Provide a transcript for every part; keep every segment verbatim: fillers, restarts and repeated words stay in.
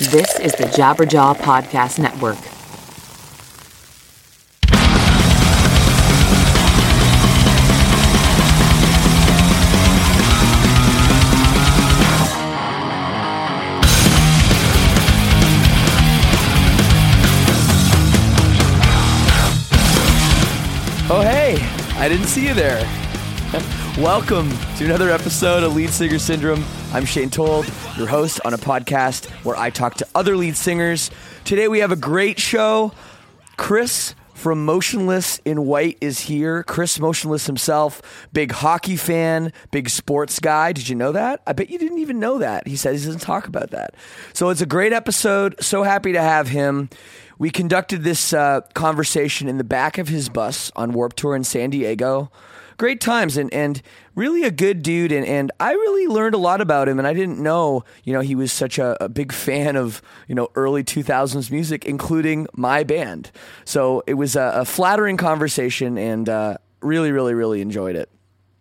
This is the Jabberjaw Podcast Network. Oh, hey, I didn't see you there. Welcome to another episode of Lead Singer Syndrome. I'm Shane Told, your host on a podcast where I talk to other lead singers. Today we have a great show. Chris from Motionless in White is here. Chris Motionless himself, big hockey fan, big sports guy. Did you know that? I bet you didn't even know that. He says he doesn't talk about that. So it's a great episode. So happy to have him. We conducted this uh, conversation in the back of his bus on Warped Tour in San Diego. Great times, and, and really a good dude, and, and I really learned a lot about him, and I didn't know, you know, he was such a, a big fan of, you know, early two thousands music, including my band. So it was a, a flattering conversation, and uh, really, really, really enjoyed it.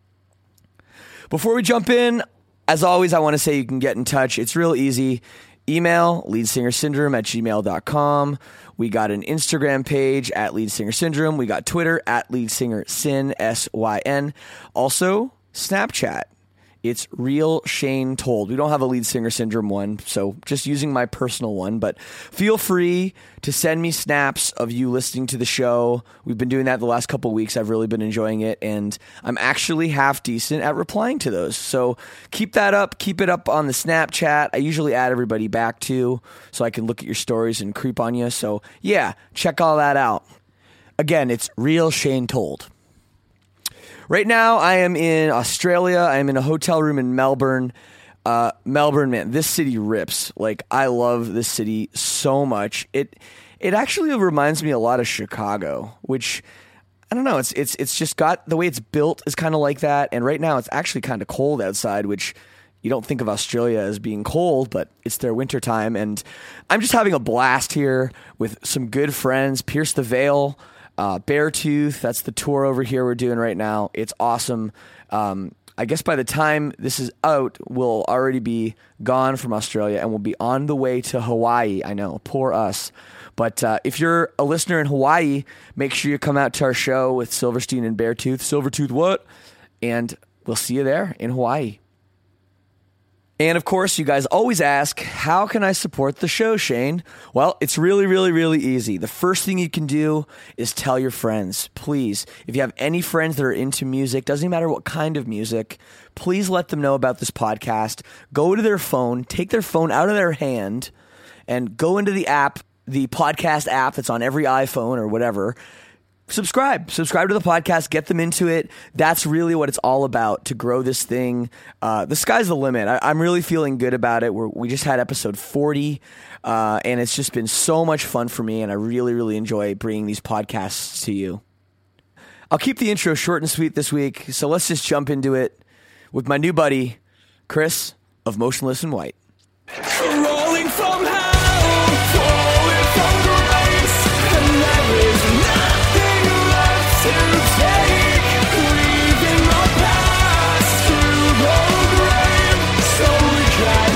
Before we jump in, as always, I want to say you can get in touch. It's real easy. Email leadsingersyndrome at gmail dot com. We got an Instagram page at Lead Singer Syndrome. We got Twitter at Lead Singer Syn, S Y N. Also, Snapchat. It's Real Shane Told. We don't have a Lead Singer Syndrome one, so just using my personal one. But feel free to send me snaps of you listening to the show. We've been doing that the last couple of weeks. I've really been enjoying it, and I'm actually half decent at replying to those. So keep that up. Keep it up on the Snapchat. I usually add everybody back too, so I can look at your stories and creep on you. So yeah, check all that out. Again, it's Real Shane Told. Right now, I am in Australia. I am in a hotel room in Melbourne. Uh, Melbourne, man, this city rips. Like, I love this city so much. It it actually reminds me a lot of Chicago, which, I don't know, it's it's it's just got, the way it's built is kind of like that. And right now, it's actually kind of cold outside, which you don't think of Australia as being cold, but it's their winter time. And I'm just having a blast here with some good friends. Pierce the Veil. Uh, Beartooth, that's the tour over here we're doing right now. It's awesome. Um, I guess by the time this is out, we'll already be gone from Australia and we'll be on the way to Hawaii. I know, poor us. But uh, if you're a listener in Hawaii, make sure you come out to our show with Silverstein and Beartooth. Silvertooth what? And we'll see you there in Hawaii. And of course, you guys always ask, how can I support the show, Shane? Well, it's really, really, really easy. The first thing you can do is tell your friends. Please, if you have any friends that are into music, doesn't matter what kind of music, please let them know about this podcast. Go to their phone, take their phone out of their hand, and go into the app, the podcast app that's on every iPhone or whatever. Subscribe. Subscribe to the podcast. Get them into it. That's really what it's all about, to grow this thing. Uh, the sky's the limit. I, I'm really feeling good about it. We're, we just had episode forty, uh, and it's just been so much fun for me, and I really, really enjoy bringing these podcasts to you. I'll keep the intro short and sweet this week, so let's just jump into it with my new buddy, Chris of Motionless in White. Rolling from hell, falling from grace, and there is nothing left to take. Leaving my past to the grave, so we can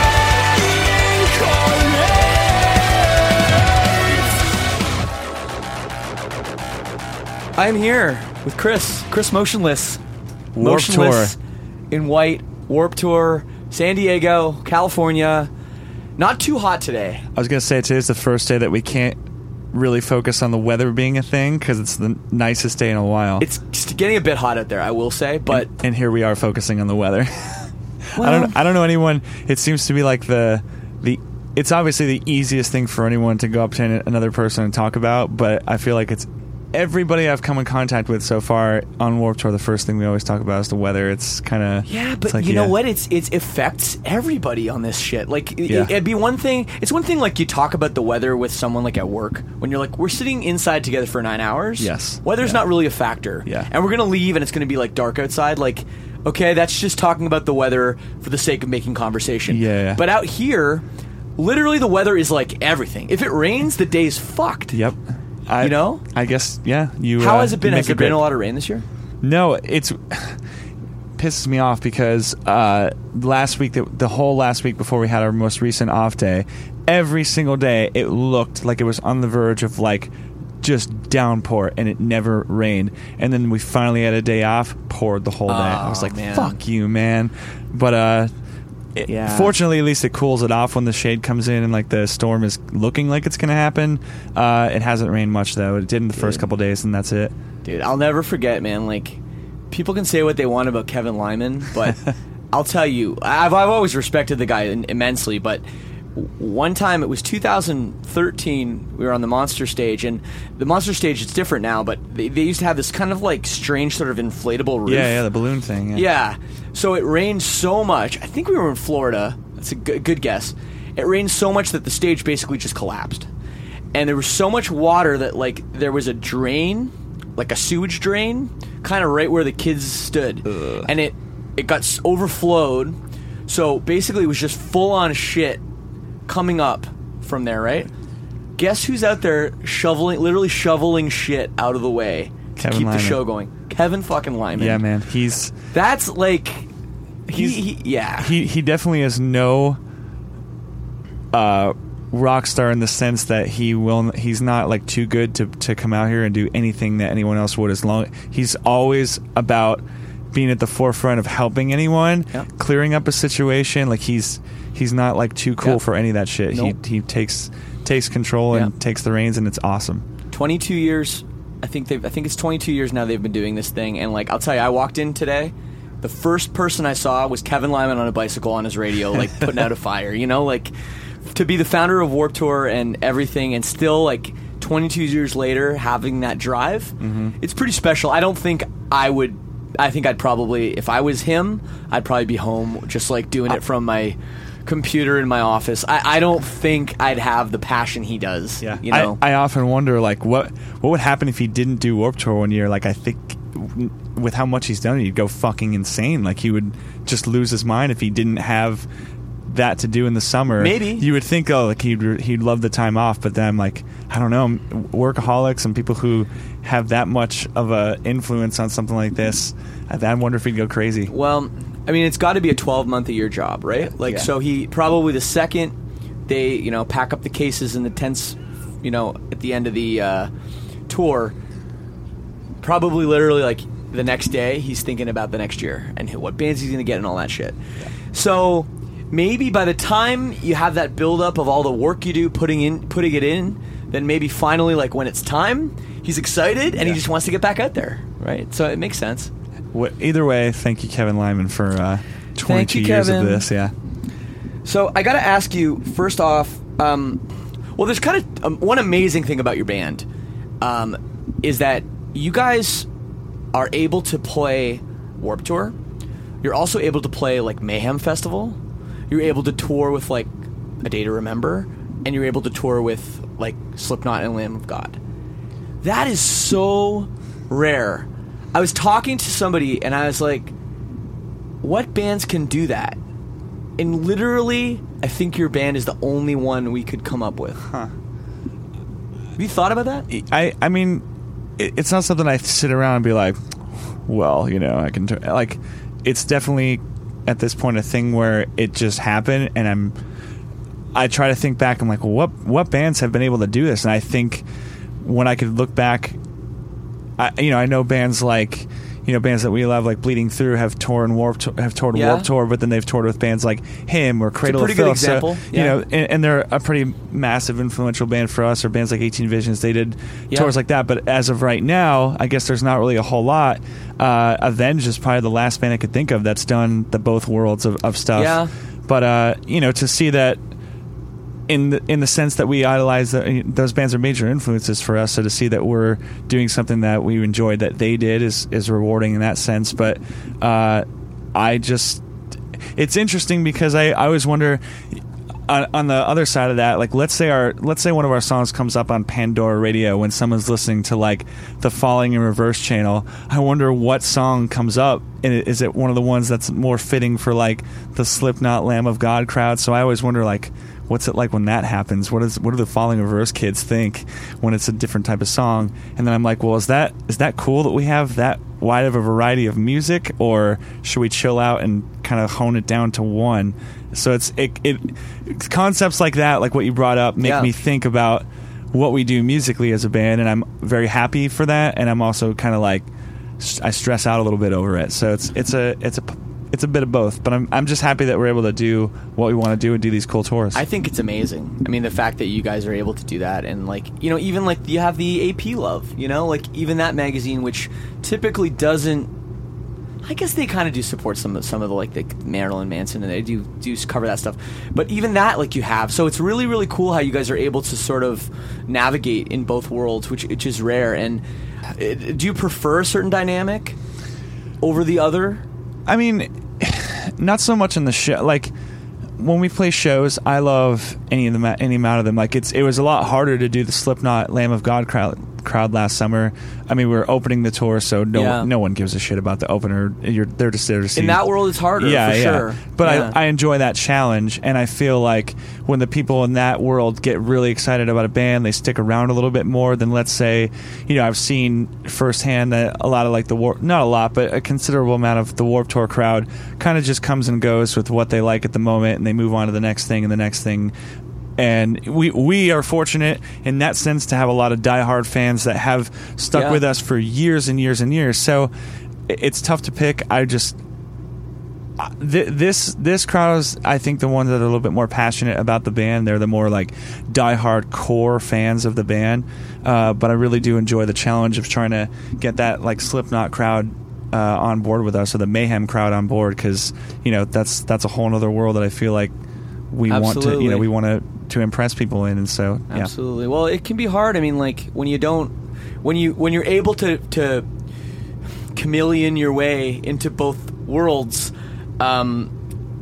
reincarnate. I'm here with Chris, Chris Motionless. Warped Motionless in White, Warped Tour, San Diego, California. Not too hot today. I was going to say, today's the first day that we can't really focus on the weather being a thing because it's the nicest day in a while. It's just getting a bit hot out there, I will say, but... And, and here we are focusing on the weather. Well, I don't I don't know anyone... It seems to be like the... the. It's obviously the easiest thing for anyone to go up to another person and talk about, but I feel like it's... Everybody I've come in contact with so far on Warped Tour, the first thing we always talk about is the weather. It's kind of... Yeah, but like, you know yeah. what? It's it affects everybody on this shit. Like, Yeah. it, it'd be one thing... It's one thing, like, you talk about the weather with someone, like, at work, when you're like, we're sitting inside together for nine hours. Yes. Weather's Yeah. not really a factor. Yeah. And we're going to leave, and it's going to be, like, dark outside. Like, okay, that's just talking about the weather for the sake of making conversation. Yeah, yeah. But out here, literally the weather is, like, everything. If it rains, the day's fucked. Yep. I, You know? I guess, yeah. You. How uh, has it been? you Has make there been great- a lot of rain this year? No, it's... pisses me off because uh, last week, the, the whole last week before we had our most recent off day, every single day it looked like it was on the verge of like just downpour, and it never rained. And then we finally had a day off, poured the whole day. Oh, I was like, man. fuck you, man. But uh, it, Yeah. fortunately, at least it cools it off when the shade comes in and like the storm is looking like it's going to happen. Uh, it hasn't rained much, though. It did in the first Dude. couple days, and that's it. Dude, I'll never forget, man. Like, people can say what they want about Kevin Lyman, but I'll tell you, I've, I've always respected the guy in- immensely, but one time, it was two thousand thirteen, we were on the Monster stage, and the Monster stage, it's different now, but they, they used to have this kind of like strange sort of inflatable roof. Yeah, yeah, the balloon thing. Yeah. Yeah. So it rained so much. I think we were in Florida. That's a good, good guess. It rained so much that the stage basically just collapsed. And there was so much water that, like, there was a drain, like a sewage drain, kind of right where the kids stood. Ugh. And it, it got s- overflowed. So basically it was just full-on shit coming up from there, right? Guess who's out there shoveling, literally shoveling shit out of the way to Kevin keep Lyman. the show going? Kevin fucking Lyman. Yeah, man. He's That's like, he, He's- he yeah. he he definitely is no uh, rock star in the sense that he will. He's not like too good to to come out here and do anything that anyone else would. As long he's always about being at the forefront of helping anyone, Yep. clearing up a situation. Like he's he's not like too cool Yep. for any of that shit. Nope. He he takes takes control and Yep. takes the reins, and it's awesome. twenty-two years. I think they I think it's twenty-two years now they've been doing this thing, and like I'll tell you, I walked in today. The first person I saw was Kevin Lyman on a bicycle on his radio, like putting out a fire. You know, like to be the founder of Warped Tour and everything, and still like twenty-two years later having that drive, Mm-hmm. it's pretty special. I don't think I would. I think I'd probably, if I was him, I'd probably be home just like doing it from my computer in my office. I, I don't think I'd have the passion he does. Yeah, you know. I, I often wonder like what what would happen if he didn't do Warped Tour one year. Like I think with how much he's done, he'd go fucking insane. Like he would just lose his mind if he didn't have that to do in the summer. Maybe. You would think, oh, like he'd he'd love the time off, but then I'm like, I don't know, workaholics and people who have that much of a influence on something like this, I, I wonder if he'd go crazy. Well, I mean, it's got to be a twelve month a year job, right? Like, Yeah. so he probably the second they, you know, pack up the cases and the tents, you know, at the end of the uh, tour, probably literally like the next day he's thinking about the next year and what bands he's going to get and all that shit. So maybe by the time you have that buildup of all the work you do, putting in, putting it in, then maybe finally, like when it's time, he's excited and he Yeah. just wants to get back out there, right? So it makes sense. What, either way, thank you, Kevin Lyman, for uh, twenty-two you, years Kevin. of this. Yeah. So I got to ask you first off. Um, well, there's kind of um, one amazing thing about your band um, is that you guys are able to play Warped Tour. You're also able to play like Mayhem Festival. You're able to tour with like A Day to Remember, and you're able to tour with like Slipknot and Lamb of God. That is so rare. I was talking to somebody and I was like, what bands can do that? And literally, I think your band is the only one we could come up with. Huh. Have you thought about that? I I mean, it, it's not something I sit around and be like, well, you know, I can t-. like. It's definitely at this point a thing where it just happened, and I'm. I try to think back. I'm like, well, what what bands have been able to do this? And I think when I could look back, I you know I know bands like. You know, bands that we love, like Bleeding Through, have toured Warped, have toured Yeah. Warped Tour, but then they've toured with bands like Him or Cradle pretty of good Filth. example. So, Yeah. You know, and, and they're a pretty massive, influential band for us. Or bands like eighteen Visions, they did Yeah. tours like that. But as of right now, I guess there's not really a whole lot. Uh, Avenged is probably the last band I could think of that's done the both worlds of, of stuff. Yeah. But uh, you know, to see that. In the, in the sense that we idolize the, those bands are major influences for us, so to see that we're doing something that we enjoyed that they did is is rewarding in that sense. But uh, I just it's interesting because I, I always wonder on, on the other side of that, like let's say our let's say one of our songs comes up on Pandora Radio when someone's listening to like the Falling in Reverse channel. I wonder what song comes up, and is it one of the ones that's more fitting for like the Slipknot Lamb of God crowd? So I always wonder like. What's it like when that happens? What is what do the Falling in Reverse kids think when it's a different type of song? And then I'm like, well, is that is that cool that we have that wide of a variety of music, or should we chill out and kind of hone it down to one? So it's it, it concepts like that, like what you brought up, make Yeah. me think about what we do musically as a band, and I'm very happy for that. And I'm also kind of like I stress out a little bit over it. So it's it's a it's a it's a bit of both. But I'm I'm just happy that we're able to do what we want to do and do these cool tours. I think it's amazing. I mean, the fact that you guys are able to do that, and like, you know, even like you have the A P Love, you know, like even that magazine, which typically doesn't. I guess they kind of do support some of some of the like the Marilyn Manson, and they do do cover that stuff. But even that, like you have, so it's really really cool how you guys are able to sort of navigate in both worlds, which which is rare. And uh, do you prefer a certain dynamic over the other? I mean, not so much in the show. Like when we play shows, I love any of them, any amount of them. Like it's it was a lot harder to do the Slipknot Lamb of God crowd crowd last summer. I mean, we were opening the tour, so no Yeah. one, no one gives a shit about the opener. You're they're just there to see. In that world, it's harder. yeah, for yeah. sure. But Yeah. I I enjoy that challenge, and I feel like when the people in that world get really excited about a band, they stick around a little bit more than, let's say, you know, I've seen firsthand that a lot of like the Warp, not a lot, but a considerable amount of the Warped Tour crowd kind of just comes and goes with what they like at the moment, and they move on to the next thing and the next thing. And we we are fortunate in that sense to have a lot of diehard fans that have stuck Yeah. with us for years and years and years. So i- it's tough to pick. I just uh, th- this this crowd is, I think, the ones that are a little bit more passionate about the band. They're the more like diehard core fans of the band. Uh, but I really do enjoy the challenge of trying to get that like Slipknot crowd uh, on board with us, or the Mayhem crowd on board, because you know that's that's a whole other world that I feel like we want to, Absolutely. you know, we want to to impress people in, and so yeah. Absolutely. Well, it can be hard. I mean, like when you don't, when you when you're able to to chameleon your way into both worlds, um,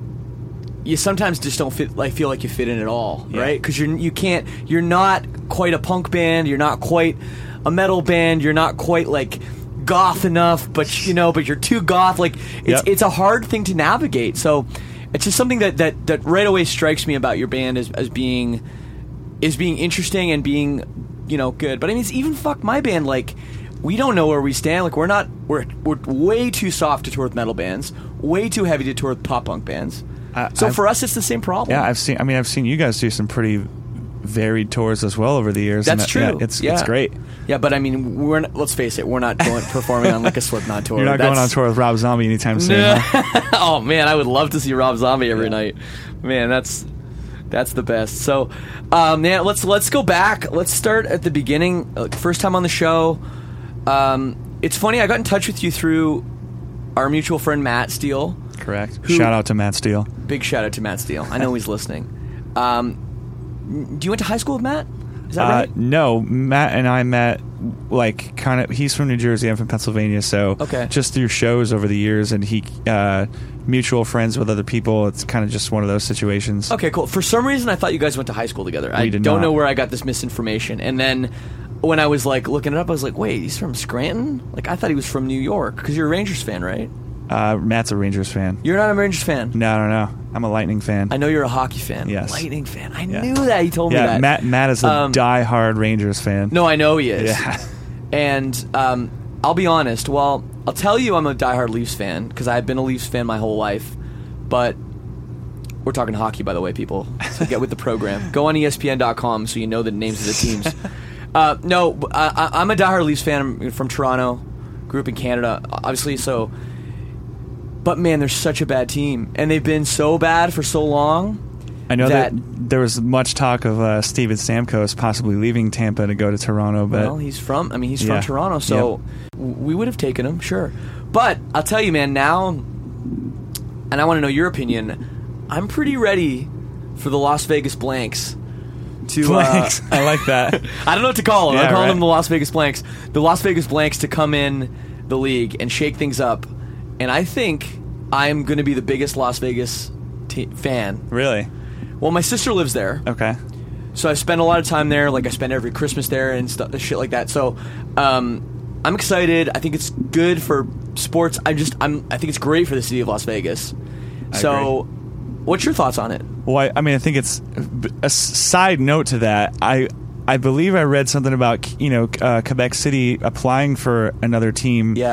you sometimes just don't fit. Like feel like you fit in at all, Yeah. right? Because you're you can't. You're not quite a punk band. You're not quite a metal band. You're not quite like goth enough, but you know, but you're too goth. Like it's Yep. it's a hard thing to navigate. So. It's just something that, that, that right away strikes me about your band as, as being is being interesting and being, you know, good. But I mean, it's even fuck my band. Like, we don't know where we stand. Like, we're not we're we're way too soft to tour with metal bands, way too heavy to tour with pop punk bands. I- so I've- for us, it's the same problem. Yeah, I've seen. I mean, I've seen you guys do some pretty varied tours as well over the years. and That's that- yeah, true. it's Yeah. it's great. Yeah, but I mean, we're not, let's face it, we're not going performing on like a Slipknot tour. You're not going on That's- tour with Rob Zombie anytime soon. huh? Oh man, I would love to see Rob Zombie every night. Man, that's that's the best. So, um, yeah, let's let's go back. Let's start at the beginning. Uh, First time on the show. Um, it's funny. I got in touch with you through our mutual friend Matt Steele. Correct. Who- Shout out to Matt Steele. Big shout out to Matt Steele. I know he's listening. Um, do you went to high school with Matt? Is that Uh, right? no, Matt and I met like kind of. He's from New Jersey. I'm from Pennsylvania. So Okay. just through shows over the years, and he uh, mutual friends with other people. It's kind of just one of those situations. Okay, cool. For some reason, I thought you guys went to high school together. I did don't not. know where I got this misinformation. And then when I was like looking it up, I was like, "Wait, he's from Scranton?" Like I thought he was from New York because you're a Rangers fan, right? Uh, Matt's a Rangers fan. You're not a Rangers fan. No, no, no. I'm a Lightning fan. I know you're a hockey fan. Yes. Lightning fan. I Yeah. knew that. He told me yeah, that. Matt. Matt is a Um, diehard Rangers fan. No, I know he is. Yeah. And um, I'll be honest. Well, I'll tell you, I'm a diehard Leafs fan because I've been a Leafs fan my whole life. But we're talking hockey, by the way, people. So get with the program. Go on E S P N dot com so you know the names of the teams. uh, no, I, I- I'm a diehard Leafs fan. I'm from Toronto. Grew up in Canada, obviously. So, but man, they're such a bad team, and they've been so bad for so long. I know that, that- there was much talk of uh, Steven Stamkos possibly leaving Tampa to go to Toronto, but Well, he's from. I mean, he's Yeah. from Toronto, so w we would have taken him, sure. But I'll tell you, man. Now, and I want to know your opinion. I'm pretty ready for the Las Vegas Blanks to. Blanks. Uh, I like that. I don't know what to call them. Yeah, I'm calling right. them the Las Vegas Blanks. The Las Vegas Blanks to come in the league and shake things up, and I think I'm going to be the biggest Las Vegas t- fan. Really? Well, my sister lives there. Okay. So I spend a lot of time there. Like I spend every Christmas there and stuff, shit like that. So um, I'm excited. I think it's good for sports. I just I'm I think it's great for the city of Las Vegas. I So, what's your thoughts on it? Well, I, I mean, I think it's a s- side note to that. I I believe I read something about you know uh, Quebec City applying for another team. Yeah.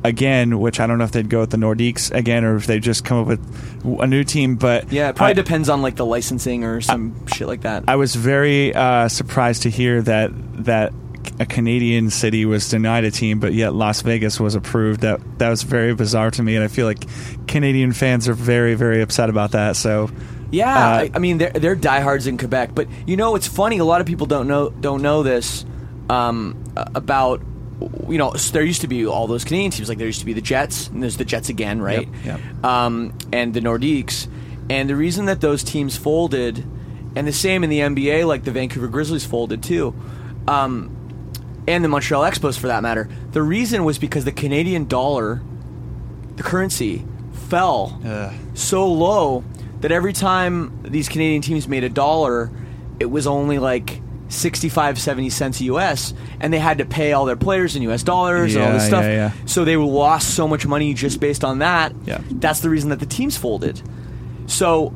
again, which I don't know if they'd go with the Nordiques again or if they just come up with a new team. But Yeah, it probably I, depends on like the licensing or some I, shit like that. I was very uh, surprised to hear that that a Canadian city was denied a team, but yet Las Vegas was approved. That that was very bizarre to me, and I feel like Canadian fans are very, very upset about that. So. Yeah, Uh, I, I mean they're they're diehards in Quebec, but you know it's funny. A lot of people don't know don't know this um, about you know there used to be all those Canadian teams. Like there used to be the Jets, and there's the Jets again, right? Yep, yep. Um, and the Nordiques, and the reason that those teams folded, and the same in the N B A, like the Vancouver Grizzlies folded too, um, and the Montreal Expos for that matter. The reason was because the Canadian dollar, the currency, fell Ugh. so low that every time these Canadian teams made a dollar, it was only like sixty-five, seventy cents U S, and they had to pay all their players in U S dollars and all this Yeah, stuff. yeah, yeah. So they lost so much money just based on that. Yeah. That's the reason that the teams folded. So,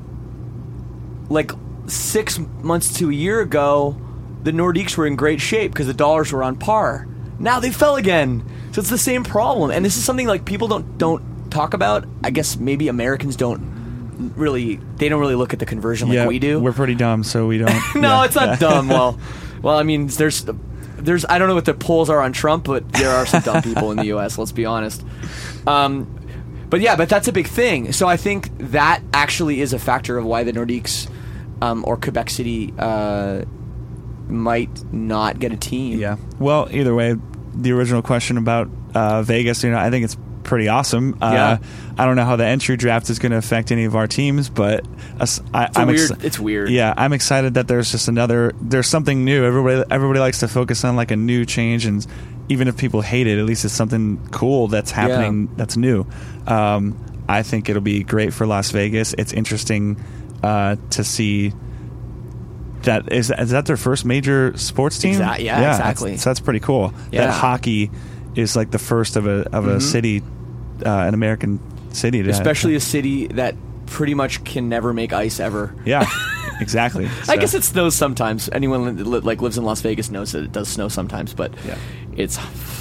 like six months to a year ago, the Nordiques were in great shape because the dollars were on par. Now they fell again. So it's the same problem. And this is something like people don't don't talk about. I guess maybe Americans don't really they don't really look at the conversion like yeah, we do. We're pretty dumb, so we don't. no, yeah, it's not yeah. dumb. Well, well, I mean, there's there's I don't know what the polls are on Trump, but there are some dumb people in the U S. Let's be honest. Um, but yeah, but that's a big thing. So I think that actually is a factor of why the Nordiques um, or Quebec City uh, might not get a team. Yeah. Well, either way, the original question about uh, Vegas, you know, I think it's pretty awesome. Uh, Yeah. I don't know how the entry draft is going to affect any of our teams, but us, I, It's a I'm weird. exci- it's weird. Yeah, I'm excited that there's just another. There's something new. Everybody, everybody likes to focus on like a new change, and even if people hate it, at least it's something cool that's happening. Yeah. That's new. Um, I think it'll be great for Las Vegas. It's interesting uh, to see. That is, is that their first major sports team? Exact- yeah, that's- exactly. So that's pretty cool. Yeah. That hockey is like the first of a of a Mhm. city, uh, an American city, to Especially a city that pretty much can never make ice ever. yeah, exactly. I So- guess it snows sometimes. Anyone that li- like lives in Las Vegas knows that it does snow sometimes, but Yeah. it's.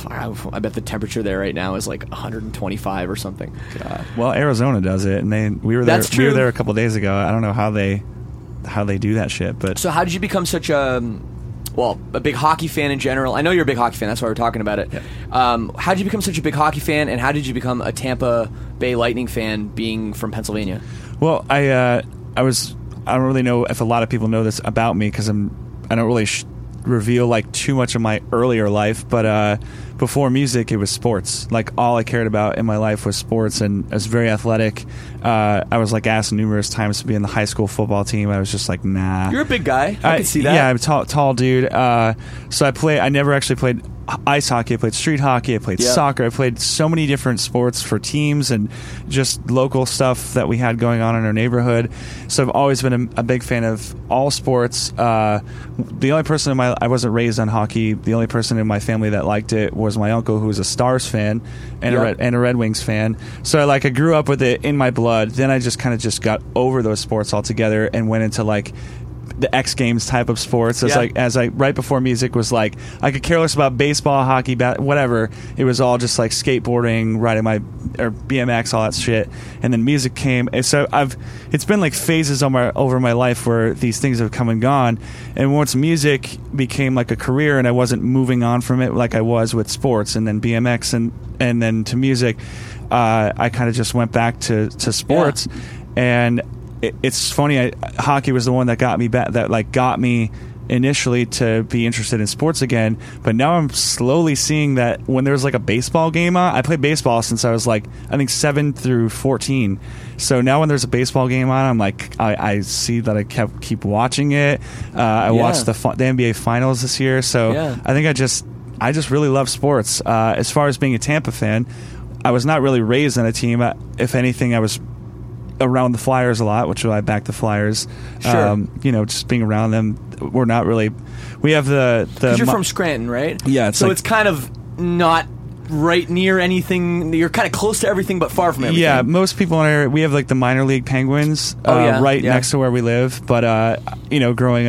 I bet the temperature there right now is like one hundred twenty-five or something. Uh, well, Arizona does it, and they we were there. That's We were true. there a couple days ago. I don't know how they how they do that shit, but So how did you become such a, well, a big hockey fan in general? I know you're a big hockey fan. That's why we're talking about it. Yeah. Um, how did you become such a big hockey fan, and how did you become a Tampa Bay Lightning fan, being from Pennsylvania? well, I uh, I was I don't really know if a lot of people know this about me because I'm I don't really sh- reveal like too much of my earlier life, but uh, before music, it was sports. Like all I cared about in my life was sports, and I was very athletic. Uh, I was like asked numerous times to be in the high school football team. I was just like, nah. You're a big guy. I, can see that. Yeah, I'm a tall, tall dude. Uh, so I play. I never actually played ice hockey. I played street hockey. I played Yeah. soccer. I played so many different sports for teams and just local stuff that we had going on in our neighborhood. So I've always been a, a big fan of all sports. Uh, the only person in my I wasn't raised on hockey. The only person in my family that liked it was my uncle, who was a Stars fan and Yep. a Red, and a Red Wings fan. So I, like I grew up with it in my blood. Then I just kind of just got over those sports altogether and went into like the X Games type of sports. As Yeah. like as I right before music was like I could care less about baseball, hockey, bat, whatever. It was all just like skateboarding, riding my or B M X, all that shit. And then music came, and so I've it's been like phases on my over my life where these things have come and gone. And once music became like a career, and I wasn't moving on from it like I was with sports, and then B M X, and and then to music, uh, I kind of just went back to to sports, and. It, it's funny. I, hockey was the one that got me back. That like got me initially to be interested in sports again. But now I'm slowly seeing that when there's like a baseball game on, I played baseball since I was like I think seven through fourteen. So now when there's a baseball game on, I'm like I, I see that I kept keep watching it. Uh, I Yeah. watched the fi- the N B A finals this year. So Yeah. I think I just I just really love sports. Uh, as far as being a Tampa fan, I was not really raised on a team. Uh, If anything, I was around the Flyers a lot, which I back the Flyers. Sure. Um, you know, just being around them, we're not really. We have the the. Because you're mo- from Scranton, right? Yeah, it's so like- it's kind of not right near anything. You're kind of close to everything, but far from everything. Yeah, most people in our we have like the minor league Penguins Oh, uh, yeah, right yeah. next to where we live. But uh, you know, growing up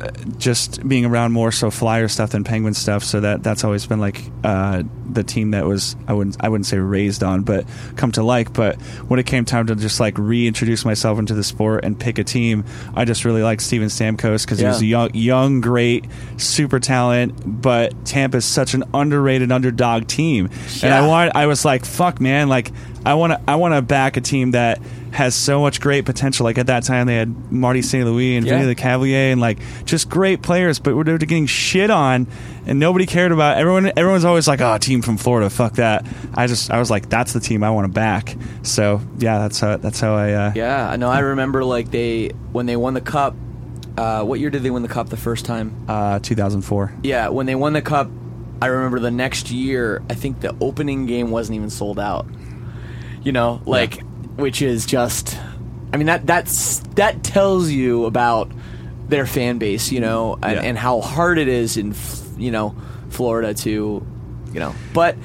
just being around more so Flyer stuff than Penguin stuff. So that that's always been like uh, the team that was I wouldn't I wouldn't say raised on, but come to like. But when it came time to just like reintroduce myself into the sport and pick a team, I just really liked Steven Stamkos because Yeah. he was a young, young, great, super talent. But Tampa's such an underrated underdog team, and I Yeah. wanted I was like, fuck, man, like I want to I want to back a team that has so much great potential. Like at that time, they had Marty Saint Louis and Yeah. Vinny Lecavalier and like just great players, but we're getting shit on, and nobody cared about. Everyone, everyone's always like, "Oh, team from Florida, fuck that." I just, I was like, "That's the team I want to back." So yeah, that's how that's how I. Uh, Yeah, I know. I remember like they when they won the cup. Uh, what year did they win the cup the first time? uh, two thousand four. Yeah, when they won the cup, I remember the next year. I think the opening game wasn't even sold out. You know, like, which is just. I mean that that's that tells you about their fan base, you know, and, Yeah. and how hard it is in you know Florida to, you know. But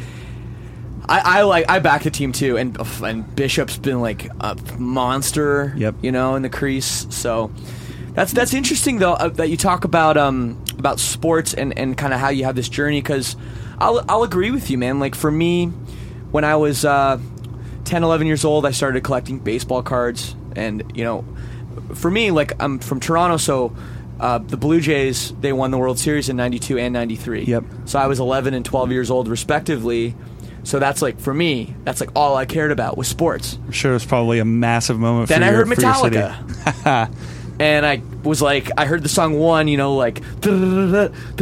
I, I like I back the team too, and and Bishop's been like a monster, Yep. you know, in the crease. So that's that's interesting though uh, that you talk about um about sports and, and kind of how you have this journey, because I'll I'll agree with you, man. Like for me, when I was uh, ten, eleven years old, I started collecting baseball cards. And, you know, for me, like, I'm from Toronto, so uh, the Blue Jays, they won the World Series in ninety-two and ninety-three. Yep. So I was eleven and twelve years old, respectively. So that's, like, for me, that's, like, all I cared about was sports. I'm sure it was probably a massive moment. Then for I your, heard for your city. Metallica. And I was like, I heard the song One, you know, like, and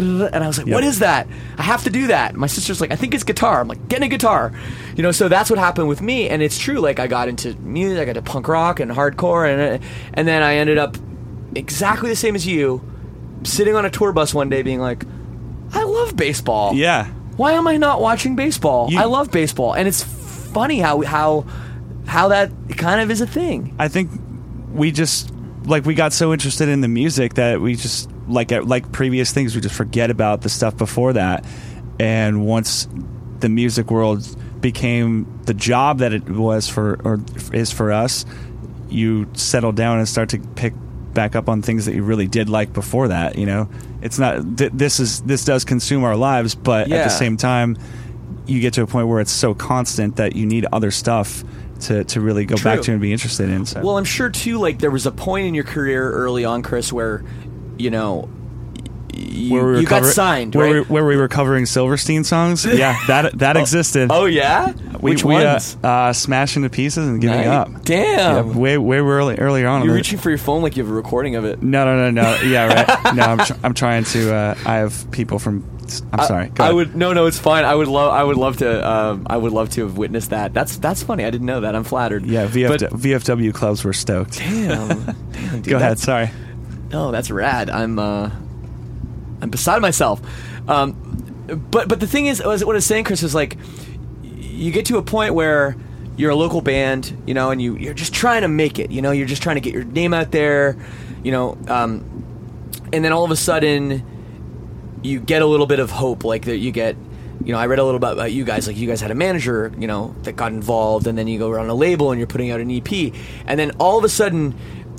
I was like, what Yep. is that? I have to do that. My sister's like, I think it's guitar. I'm like, get a guitar. You know, so that's what happened with me. And it's true, like, I got into music, I got to punk rock and hardcore, and, and then I ended up exactly the same as you, sitting on a tour bus one day being like, I love baseball. Yeah. Why am I not watching baseball? You- I love baseball. And it's funny how, how, how that kind of is a thing. I think we just like we got so interested in the music that we just like like previous things we just forget about the stuff before that, and once the music world became the job that it was for or is for us, you settle down and start to pick back up on things that you really did like before that. You know, it's not th- this is this does consume our lives, but at Yeah. the same time, you get to a point where it's so constant that you need other stuff to, to really go True. back to and be interested in. So. Well, I'm sure too. Like there was a point in your career early on, Chris, where you know you, where we were you got cover- signed, where, right? we, where we were covering Silverstein songs. Yeah, that that existed. Oh yeah, we, which we, ones? Uh, uh, smashing to pieces and giving Nice. up. Damn. Yeah, way way early, earlier on. You're in the- reaching for your phone like you have a recording of it. no, no, no, no. Yeah, right. No, I'm, tr- I'm trying to. Uh, I have people from. I'm sorry. Go I ahead. would no, no, it's fine. I would love, I would love to, um, I would love to have witnessed that. That's that's funny. I didn't know that. I'm flattered. Yeah, V F, But, V F W clubs were stoked. damn, damn, dude, Go ahead. that's- Sorry. No, that's rad. I'm uh, I'm beside myself. Um, but but the thing is, what I was saying, Chris, is like you get to a point where you're a local band, you know, and you you're just trying to make it. You know, you're just trying to get your name out there, you know, um, and then all of a sudden you get a little bit of hope, like that you get. You know, I read a little bit about you guys. Like, you guys had a manager, you know, that got involved, and then you go around a label and you're putting out an E P, and then all of a sudden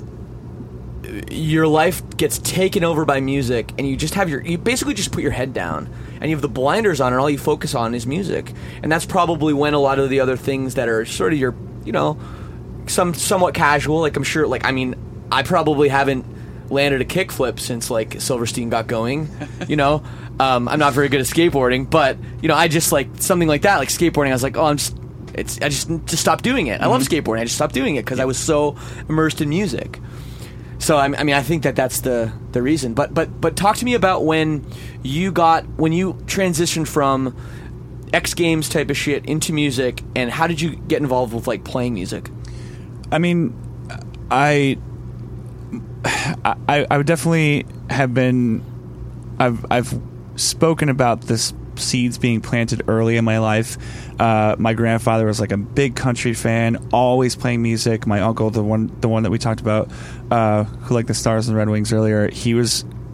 your life gets taken over by music, and you just have your you basically just put your head down and you have the blinders on, and all you focus on is music. And that's probably when a lot of the other things that are sort of your, you know, some somewhat casual, like I'm sure, like I mean, I probably haven't landed a kickflip since like Silverstein got going, you know. um, I'm not very good at skateboarding, but you know, I just like something like that, like skateboarding. I was like, oh, I'm just it's I just just stopped doing it. I love skateboarding. I just stopped doing it because I was so immersed in music. So I mean, I think that that's the, the reason. But but but talk to me about when you got when you transitioned from X Games type of shit into music, and how did you get involved with like playing music? I mean, I, I, I would definitely have been. I've I've spoken about this seeds being planted early in my life. Uh, my grandfather was like a big country fan, always playing music. My uncle, the one the one that we talked about, uh, who liked the Stars and Red Wings earlier, he was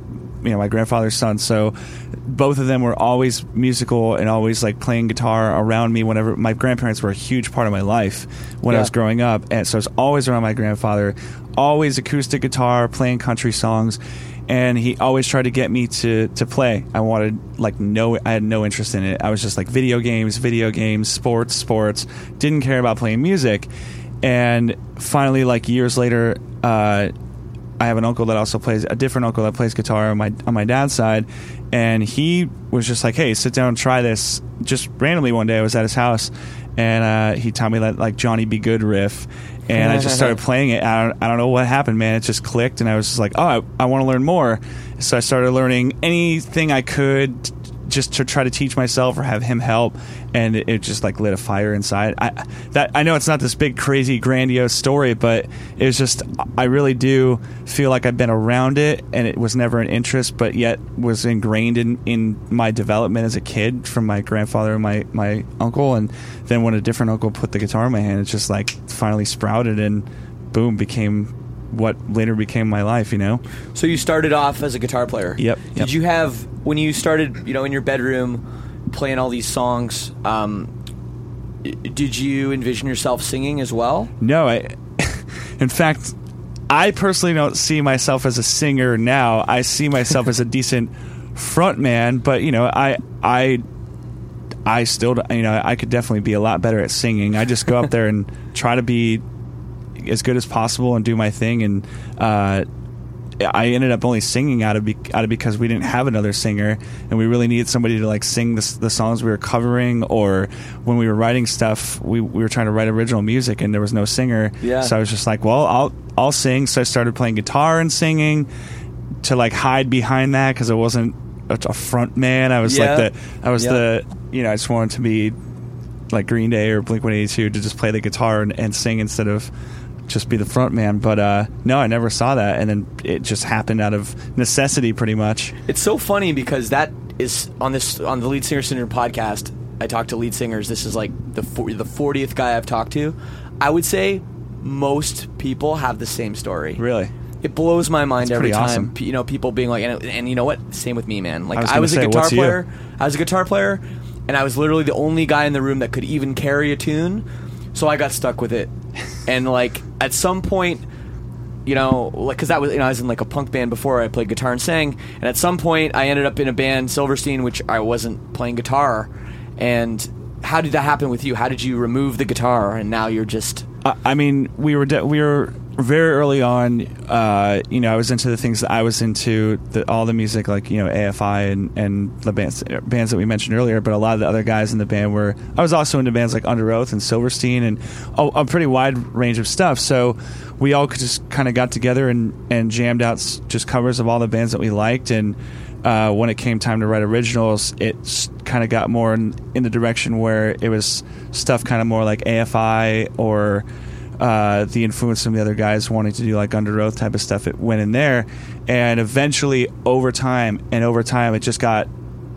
you know my grandfather's son. So both of them were always musical and always like playing guitar around me. Whenever my grandparents were a huge part of my life when Yeah. I was growing up, and so I was always around my grandfather, always acoustic guitar, playing country songs. And he always tried to get me to, to play. I wanted, like, no, I had no interest in it. I was just like video games, video games, sports, sports. Didn't care about playing music. And finally, like, years later, uh, I have an uncle that also plays, a different uncle that plays guitar on my, on my dad's side. And he was just like, hey, sit down and try this. Just randomly one day I was at his house, and uh, he taught me that, like, Johnny B. Good riff. And I just started playing it. I don't, I don't know what happened, man. It just clicked, and I was just like, oh, I, I want to learn more. So I started learning anything I could just to try to teach myself or have him help, and it, it just like lit a fire inside. I that I know it's not this big, crazy, grandiose story, but it was just, I really do feel like I've been around it, and it was never an interest, but yet was ingrained in, in my development as a kid from my grandfather and my, my uncle. And then when a different uncle put the guitar in my hand, it just like finally sprouted and boom, became what later became my life, you know? So you started off as a guitar player. Yep, Did yep. you have, when you started, you know, in your bedroom playing all these songs, um, i- did you envision yourself singing as well? No, I, in fact, I personally don't see myself as a singer now. I see myself as a decent front man, but you know, I, I, I still, you know, I could definitely be a lot better at singing. I just go up there and try to be as good as possible and do my thing. And uh, I ended up only singing out of be- out of because we didn't have another singer, and we really needed somebody to like sing the, the songs we were covering, or when we were writing stuff, we, we were trying to write original music, and there was no singer. Yeah. So I was just like, well, I'll I'll sing. So I started playing guitar and singing to like hide behind that because I wasn't a, a front man. I was Yeah. like the I was Yeah. the you know I just wanted to be like Green Day or Blink one eighty-two to just play the guitar and, and sing instead of just be the front man. But uh, no, I never saw that, and then it just happened out of necessity, pretty much. It's so funny because that is on this on the Lead Singer Syndrome podcast. I talk to lead singers. This is like the for, the fortieth guy I've talked to. I would say most people have the same story. Really, It blows my mind That's every pretty time. awesome. P- You know, people being like, and, and you know what? Same with me, man. Like I was I gonna was a say, guitar what's you? player. I was a guitar player, and I was literally the only guy in the room that could even carry a tune. So I got stuck with it, and like at some point, you know, like because that was, you know, I was in like a punk band before I played guitar and sang, and at some point I ended up in a band, Silverstein, which I wasn't playing guitar. And how did that happen with you? How did you remove the guitar, and now you're just I, I mean, we were de- we were very early on. Uh, you know, I was into the things that I was into, the, all the music, like you know, A F I and, and the bands bands that we mentioned earlier. But a lot of the other guys in the band were. I was also into bands like Under Oath and Silverstein and a, a pretty wide range of stuff. So we all just kind of got together and, and jammed out s- just covers of all the bands that we liked. And uh, when it came time to write originals, it kind of got more in, in the direction where it was stuff kind of more like A F I or uh, the influence from the other guys wanting to do like Under Oath type of stuff. It went in there, and eventually over time and over time it just got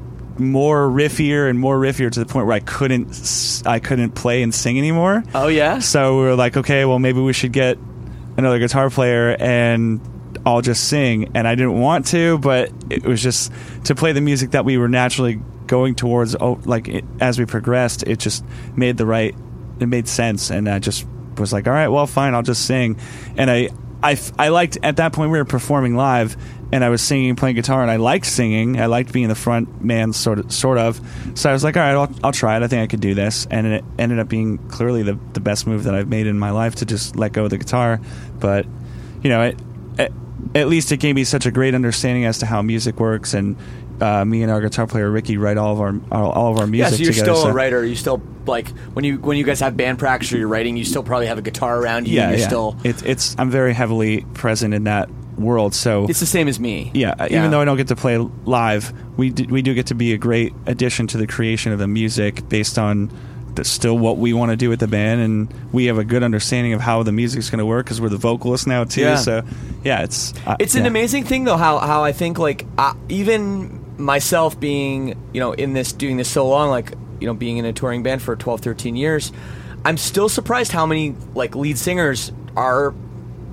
more riffier and more riffier to the point where I couldn't s- I couldn't play and sing anymore. oh yeah. So we were like, okay, well maybe we should get another guitar player and I'll just sing. And I didn't want to, but it was just to play the music that we were naturally going towards. Oh, like it, as we progressed, it just made the right, it made sense. And I just was like, all right, well, fine, I'll just sing. And I, I, f- I liked, at that point we were performing live, and I was singing, playing guitar, and I liked singing. I liked being the front man, sort of. Sort of. So I was like, all right, I'll, I'll try it. I think I could do this. And it ended up being clearly the, the best move that I've made in my life, to just let go of the guitar. But, you know, it, it, at least it gave me such a great understanding as to how music works. And uh, me and our guitar player Ricky write all of our all, all of our Yeah, music so you're together. still so- a writer. You still like when you when you guys have band practice or you're writing, you still probably have a guitar around you. Yeah, and you're yeah. still. It's it's. I'm very heavily present in that world. So It's the same as me. yeah, even though I don't get to play live, we do, we do get to be a great addition to the creation of the music based on the, still what we want to do with the band, and we have a good understanding of how the music's going to work because we're the vocalists now too. Yeah. So yeah, it's uh, It's an yeah. amazing thing though how how I think like uh, even myself being, you know, in this doing this so long, like, you know, being in a touring band for twelve, thirteen years, I'm still surprised how many like lead singers are,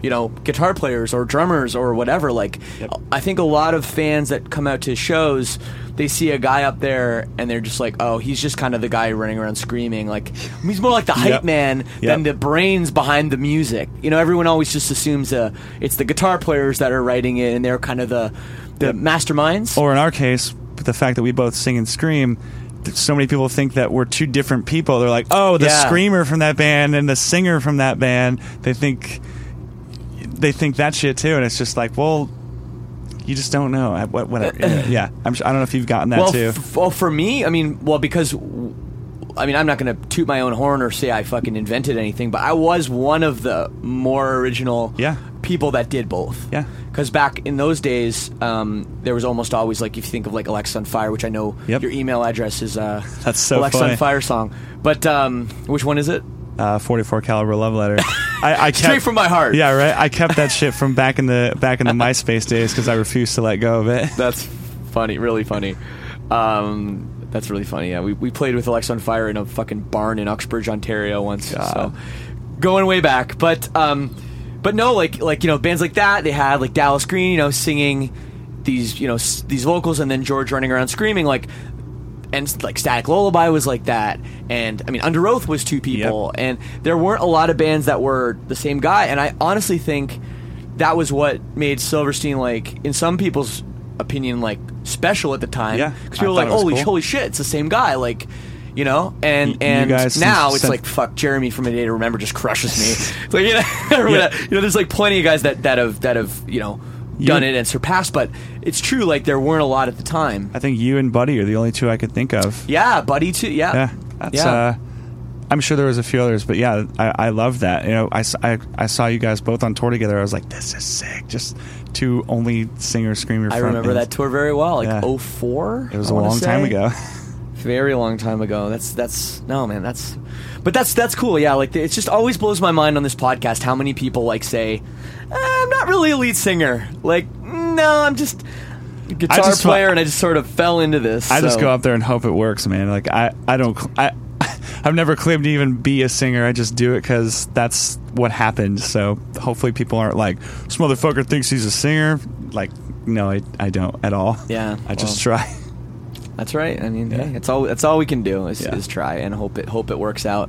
you know, guitar players or drummers or whatever. Like, Yep. I think a lot of fans that come out to shows, they see a guy up there and they're just like, oh, he's just kind of the guy running around screaming. Like, he's more like the hype Yep. man than Yep. the brains behind the music. You know, everyone always just assumes uh, it's the guitar players that are writing it and they're kind of the the Yep. masterminds. Or in our case, the fact that we both sing and scream, th- so many people think that we're two different people. They're like, oh, the Yeah. screamer from that band and the singer from that band. They think they think that shit too, and it's just like, well, you just don't know. I, what, whatever. Yeah, I'm. Sure, I don't know if you've gotten that well, too. F- well, for me, I mean, well, because I mean, I'm not going to toot my own horn or say I fucking invented anything, but I was one of the more original Yeah. people that did both. Yeah. Because back in those days, um, there was almost always, like, if you think of like Alexa on Fire, which I know Yep. your email address is uh, That's so Alexa funny. on Fire song, but um, which one is it? Uh, forty-four caliber love letter. I, I kept, Straight from my heart. Yeah, right. I kept that shit from back in the back in the MySpace days because I refused to let go of it. That's funny, really funny. Um, that's really funny. Yeah, we we played with Alexa on Fire in a fucking barn in Uxbridge, Ontario once. God. So going way back, but um, but no, like like you know, bands like that, they had like Dallas Green, you know, singing these you know s- these vocals, and then George running around screaming like. And like Static Lullaby was like that, and I mean Under Oath was two people, Yep. and there weren't a lot of bands that were the same guy. And I honestly think that was what made Silverstein, like in some people's opinion, like special at the time. Yeah, because I people were like, thought it was "Holy, cool. holy shit, it's the same guy!" Like, you know, and Y- you and guys now sent- it's like fuck Jeremy from A Day to Remember just crushes me. It's like you know, or Yeah. whatever. you know, there's like plenty of guys that that have that have you know You- done it and surpassed, but it's true. Like there weren't a lot at the time. I think you and Buddy are the only two I could think of. Yeah, Buddy too. Yeah, Yeah, that's. Yeah. Uh, I'm sure there was a few others, but yeah, I, I love that. You know, I, s- I, I saw you guys both on tour together. I was like, this is sick. Just two only singer screamer. I remember that tour very well, like Yeah. oh four. It was I a wanna long say. time ago. Very long time ago. That's that's no man. That's but that's that's cool. Yeah, like it just always blows my mind on this podcast how many people like say, eh, I'm not really a lead singer. Like no, I'm just a guitar just- player, and I just sort of fell into this. I just so. go up there and hope it works, man. Like I, I don't, cl- I, I've never claimed to even be a singer. I just do it because that's what happened. So hopefully people aren't like, this motherfucker thinks he's a singer. Like, no, I, I don't at all. Yeah, I just well. try. That's right. I mean, Yeah. hey, that's all. That's all we can do is, Yeah. is try and hope it hope it works out.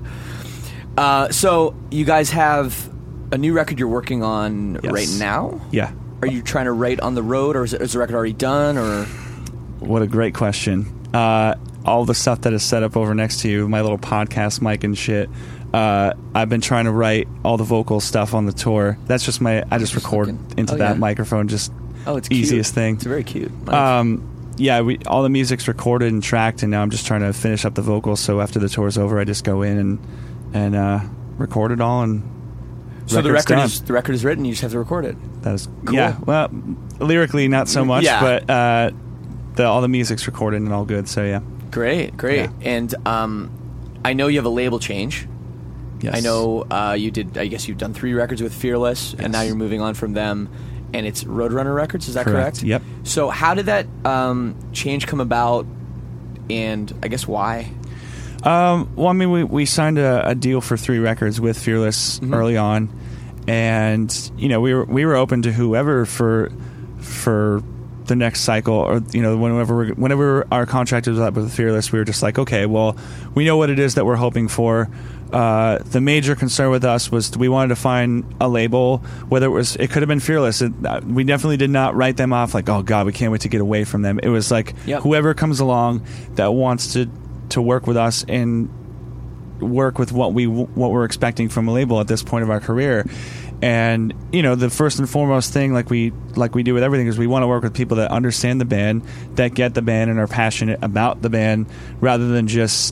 Uh, so you guys have a new record you're working on Yes. right now. Yeah. Are you trying to write on the road, or is, it, is the record already done? Or What a great question. Uh, all the stuff that is set up over next to you, my little podcast mic and shit. Uh, I've been trying to write all the vocal stuff on the tour. That's just my. I just record looking- into oh, that yeah. microphone. Just oh, it's easiest cute. thing. It's very cute. Nice. Um, yeah, we all the music's recorded and tracked, and now I'm just trying to finish up the vocals. So after the tour's over, I just go in and and uh, record it all. And so the record's record done. is the record is written. You just have to record it. That is Cool. yeah. Well, lyrically not so much, Yeah. but uh, the all the music's recorded and all good. So yeah. Great, great. Yeah. And um, I know you have a label change. Yes. I know uh, you did. I guess you've done three records with Fearless, and now Yes. you're moving on from them. And it's Roadrunner Records. Is that correct? Correct. Yep. So how did that um, change come about? And I guess why? Um, well, I mean, we, we signed a, a deal for three records with Fearless Mhm. early on, and you know we were we were open to whoever for for the next cycle, or you know whenever we're, whenever our contract was up with Fearless, we were just like, okay, well, we know what it is that we're hoping for. Uh, the major concern with us was we wanted to find a label, whether it was it could have been Fearless. It, uh, we definitely did not write them off like, oh god, we can't wait to get away from them. It was like Yep. whoever comes along that wants to to work with us and work with what we what we're expecting from a label at this point of our career. And you know, the first and foremost thing, like we like we do with everything, is we want to work with people that understand the band, that get the band, and are passionate about the band, rather than just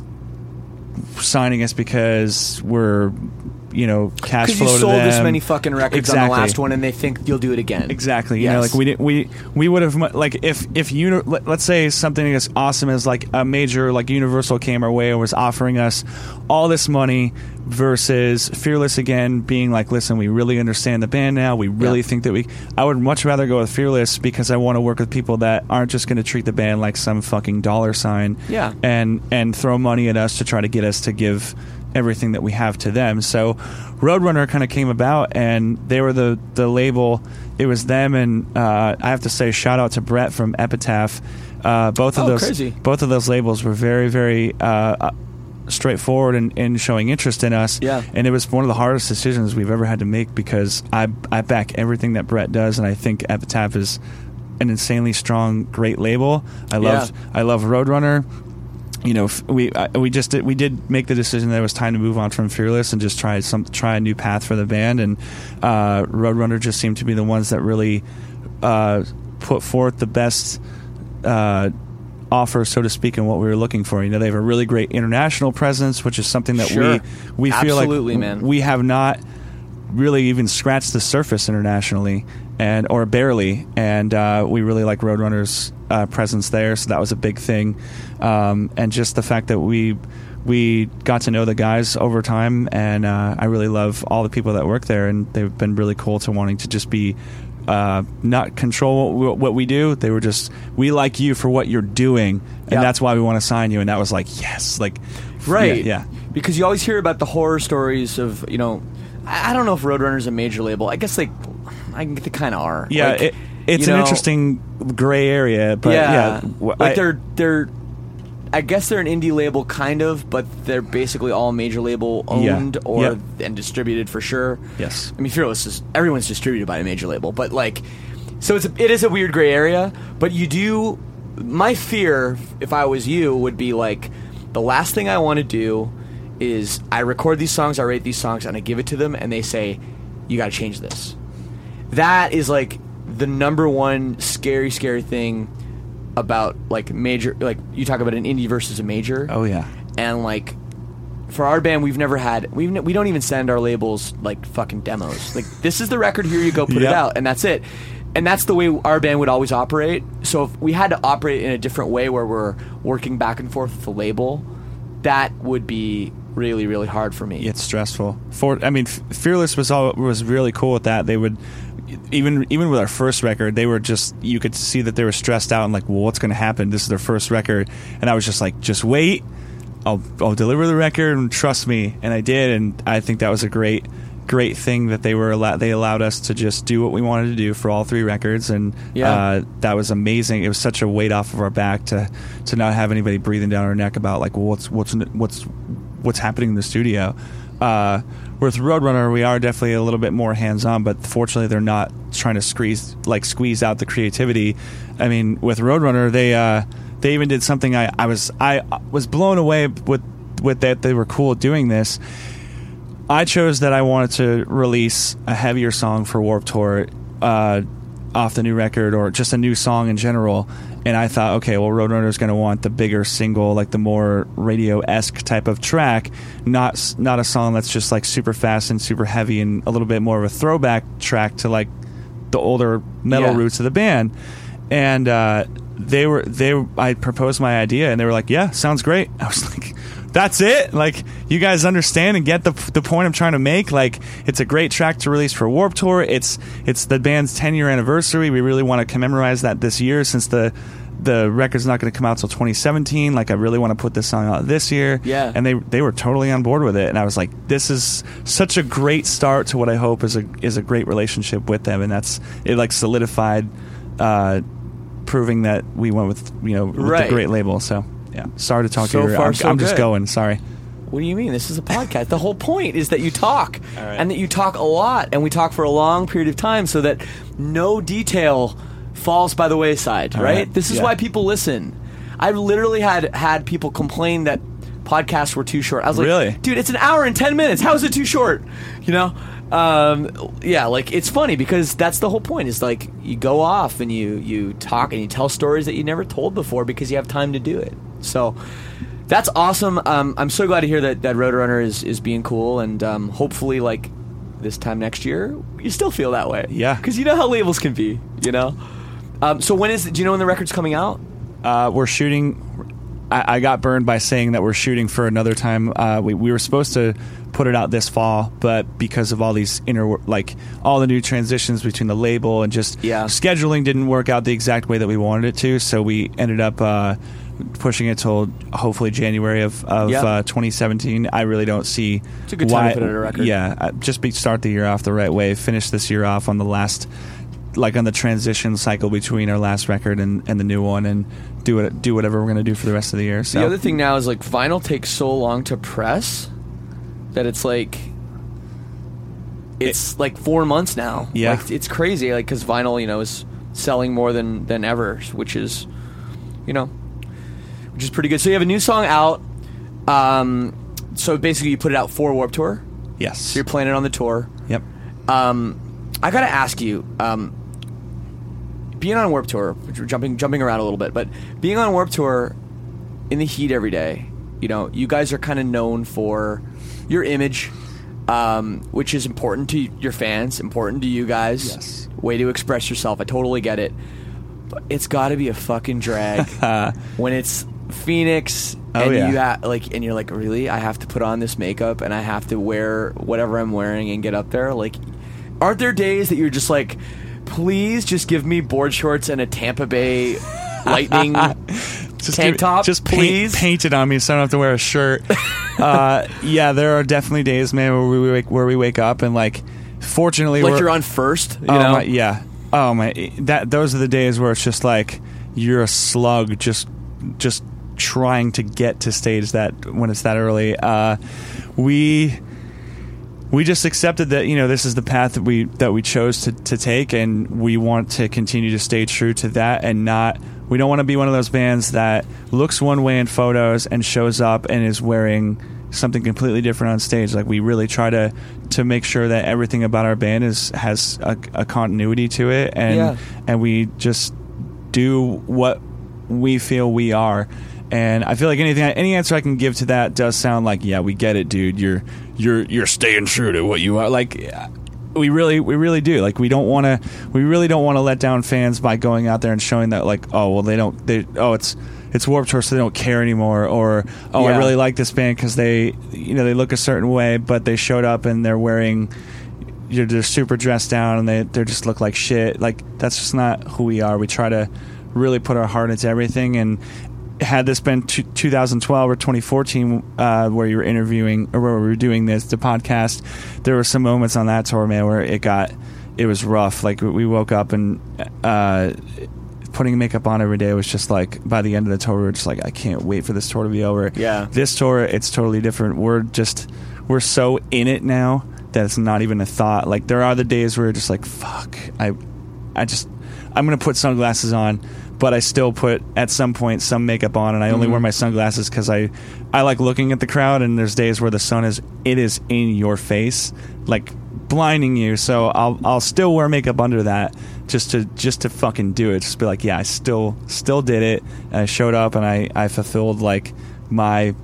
signing us because we're, you know, cash Because flow you to sold them. this many fucking records on the Exactly. last one, and they think you'll do it again. Exactly. You know, Yes. like we did, we we would have mu- like if if uni- let, let's say something as awesome as like a major like Universal came our way and was offering us all this money versus Fearless again being like, listen, we really understand the band now. We really Yep. think that we. I would much rather go with Fearless because I want to work with people that aren't just going to treat the band like some fucking dollar sign. Yeah. And and throw money at us to try to get us to give everything that we have to them. So Roadrunner kind of came about, and they were the the label. It was them, and uh, I have to say shout out to Brett from Epitaph. Uh, both of Oh, those crazy. both of those labels were very very uh, straightforward in, in showing interest in us. Yeah. And it was one of the hardest decisions we've ever had to make, because I I back everything that Brett does, and I think Epitaph is an insanely strong, great label. I love Yeah. I love Roadrunner. You know, f- we uh, we just did, we did make the decision that it was time to move on from Fearless and just try some try a new path for the band. And uh, Roadrunner just seemed to be the ones that really uh, put forth the best uh, offer, so to speak, in what we were looking for. You know, they have a really great international presence, which is something that Sure. we we feel Absolutely, like man. we have not really even scratched the surface internationally, and or barely. And uh, we really like Roadrunner's uh, presence there, so that was a big thing. Um, and just the fact that we we got to know the guys over time, and uh, I really love all the people that work there, and they've been really cool to wanting to just be uh, not control what we, what we do. They were just, we like you for what you're doing, and Yeah. that's why we want to sign you. And that was like, yes, like Right. yeah, yeah. Because you always hear about the horror stories of, you know, I I don't know if Roadrunner's a major label. I guess, like, I think they kind of are. Yeah, Like, it, it's you an know, interesting gray area, but yeah, yeah. w- like I- they're they're I guess they're an indie label kind of, but they're basically all major label Yeah. owned or Yep. and distributed for sure. Yes. I mean, Fearless is everyone's distributed by a major label, but like, so it's a, it is a weird gray area. But you do. My fear, if I was you, would be like, the last thing I want to do is I record these songs, I rate these songs, and I give it to them, and they say, you got to change this. That is like the number one scary, scary thing about like major. Like, you talk about an indie versus a major. oh yeah, And like, for our band, we've never had we've ne- we don't even send our labels like fucking demos. Like, this is the record, here you go, put it Yep. out, and that's it. And that's the way our band would always operate. So if we had to operate in a different way, where we're working back and forth with the label, that would be really, really hard for me. it's stressful. For I mean, F- Fearless was all was really cool with that. They would even even with our first record, they were just, you could see that they were stressed out and like, well, what's going to happen? This is their first record, and I was just like, just wait. I'll I'll deliver the record and trust me, and I did, and I think that was a great great thing that they were allow- they allowed us to just do what we wanted to do for all three records, and Yeah. uh, that was amazing. It was such a weight off of our back to to not have anybody breathing down our neck about like, well, what's what's what's what's happening in the studio. Uh, with Roadrunner, we are definitely a little bit more hands on, but fortunately, they're not trying to squeeze like squeeze out the creativity. I mean, with Roadrunner, they uh, they even did something I, I was I was blown away with with that they were cool doing this. I chose that I wanted to release a heavier song for Warped Tour uh, off the new record, or just a new song in general. And I thought, okay, well, Roadrunner's going to want the bigger single, like the more radio-esque type of track, not s- not a song that's just like super fast and super heavy, and a little bit more of a throwback track to like the older metal Yeah. roots of the band. And uh, they were they I proposed my idea, and they were like, yeah, sounds great. I was like, that's it? Like, you guys understand and get the the point I'm trying to make? Like, it's a great track to release for Warped Tour. It's it's the band's ten year anniversary. We really want to commemorate that this year, since the the record's not going to come out till twenty seventeen. Like, I really want to put this song out this year. Yeah. And they they were totally on board with it, and I was like, this is such a great start to what I hope is a is a great relationship with them, and that's it. Like, solidified, uh, proving that we went with you know with Right. the great label. So. Yeah, sorry to talk So to you. far, I'm, so I'm just good. going. Sorry. What do you mean? This is a podcast. The whole point is that you talk, All right. and that you talk a lot, and we talk for a long period of time, so that no detail falls by the wayside. All Right? right. This is Yeah. why people listen. I've literally had had people complain that podcasts were too short. I was like, Really? dude, it's an hour and ten minutes. How is it too short? You know? Um, yeah, like, it's funny because that's the whole point. Is like, you go off and you you talk and you tell stories that you never told before because you have time to do it. So that's awesome. Um, I'm so glad to hear that, that Roadrunner is, is being cool, and um, hopefully, like, this time next year, you still feel that way. Yeah. Because you know how labels can be, you know? Um, so when is, do you know when the record's coming out? Uh, we're shooting. I, I got burned by saying that we're shooting for another time. Uh, we we were supposed to put it out this fall, but because of all these inner, like all the new transitions between the label and just Yeah. scheduling didn't work out the exact way that we wanted it to, so we ended up uh, pushing it till hopefully January of, of Yeah. uh, twenty seventeen. I really don't see It's a good time why. to put it at a record. Yeah, uh, just be, start the year off the right way. Finish this year off on the last, like on the transition cycle between our last record and, and the new one, and do it. Do whatever we're gonna do for the rest of the year. So The other thing now is like vinyl takes so long to press that it's like it's like four months now. Yeah. like, it's crazy. Like because vinyl, you know, is selling more than than ever, which is, you know, which is pretty good. So you have a new song out. Um, so basically, you put it out for Warped Tour. yes, So you're playing it on the tour. yep. Um, I gotta ask you, um, being on Warped Tour, which we're jumping jumping around a little bit, but being on Warped Tour in the heat every day, you know, you guys are kind of known for your image, um, which is important to your fans, important to you guys. Yes. Way to express yourself. I totally get it. But it's got to be a fucking drag when it's Phoenix Oh, and yeah. you ha- like, and you're like, really? I have to put on this makeup and I have to wear whatever I'm wearing and get up there. Like, aren't there days that you're just like, please just give me board shorts and a Tampa Bay Lightning Just tank give- top, just paint, please? paint it on me so I don't have to wear a shirt. uh, yeah, there are definitely days, man, where we wake where we wake up and like, fortunately, Like we're, you're on first, you oh know? my, yeah. Oh my, that those are the days where it's just like you're a slug, just just trying to get to stage that when it's that early. Uh, we we just accepted that, you know, this is the path that we that we chose to, to take, and we want to continue to stay true to that, and not. We don't want to be one of those bands that looks one way in photos and shows up and is wearing something completely different on stage. Like, we really try to to make sure that everything about our band is has a, a continuity to it, and Yeah. and we just do what we feel we are. And I feel like anything, any answer I can give to that does sound like, yeah, we get it, dude. You're you're you're staying true to what you are. Like, we really we really do. Like, we don't want to we really don't want to let down fans by going out there and showing that, like, oh well, they don't they oh it's it's Warped Tour, so they don't care anymore, or oh Yeah. I really like this band because they you know they look a certain way, but they showed up and they're wearing. You're, they're super dressed down and they they just look like shit. Like, that's just not who we are. We try to really put our heart into everything. And had this been t- two thousand twelve or twenty fourteen, uh, where you were interviewing or where we were doing this the podcast, there were some moments on that tour, man, where it got it was rough. Like, we woke up and uh, putting makeup on every day was just like, by the end of the tour, we were just like, I can't wait for this tour to be over. Yeah. This tour, it's totally different. We're just we're so in it now that it's not even a thought. Like, there are the days where you're just like, fuck, I I just I'm gonna put sunglasses on, but I still put at some point some makeup on, and I only Mhm. wear my sunglasses because I I like looking at the crowd, and there's days where the sun is it is in your face, like blinding you. So I'll I'll still wear makeup under that just to just to fucking do it. Just be like, yeah, I still still did it, and I showed up, and I I fulfilled like my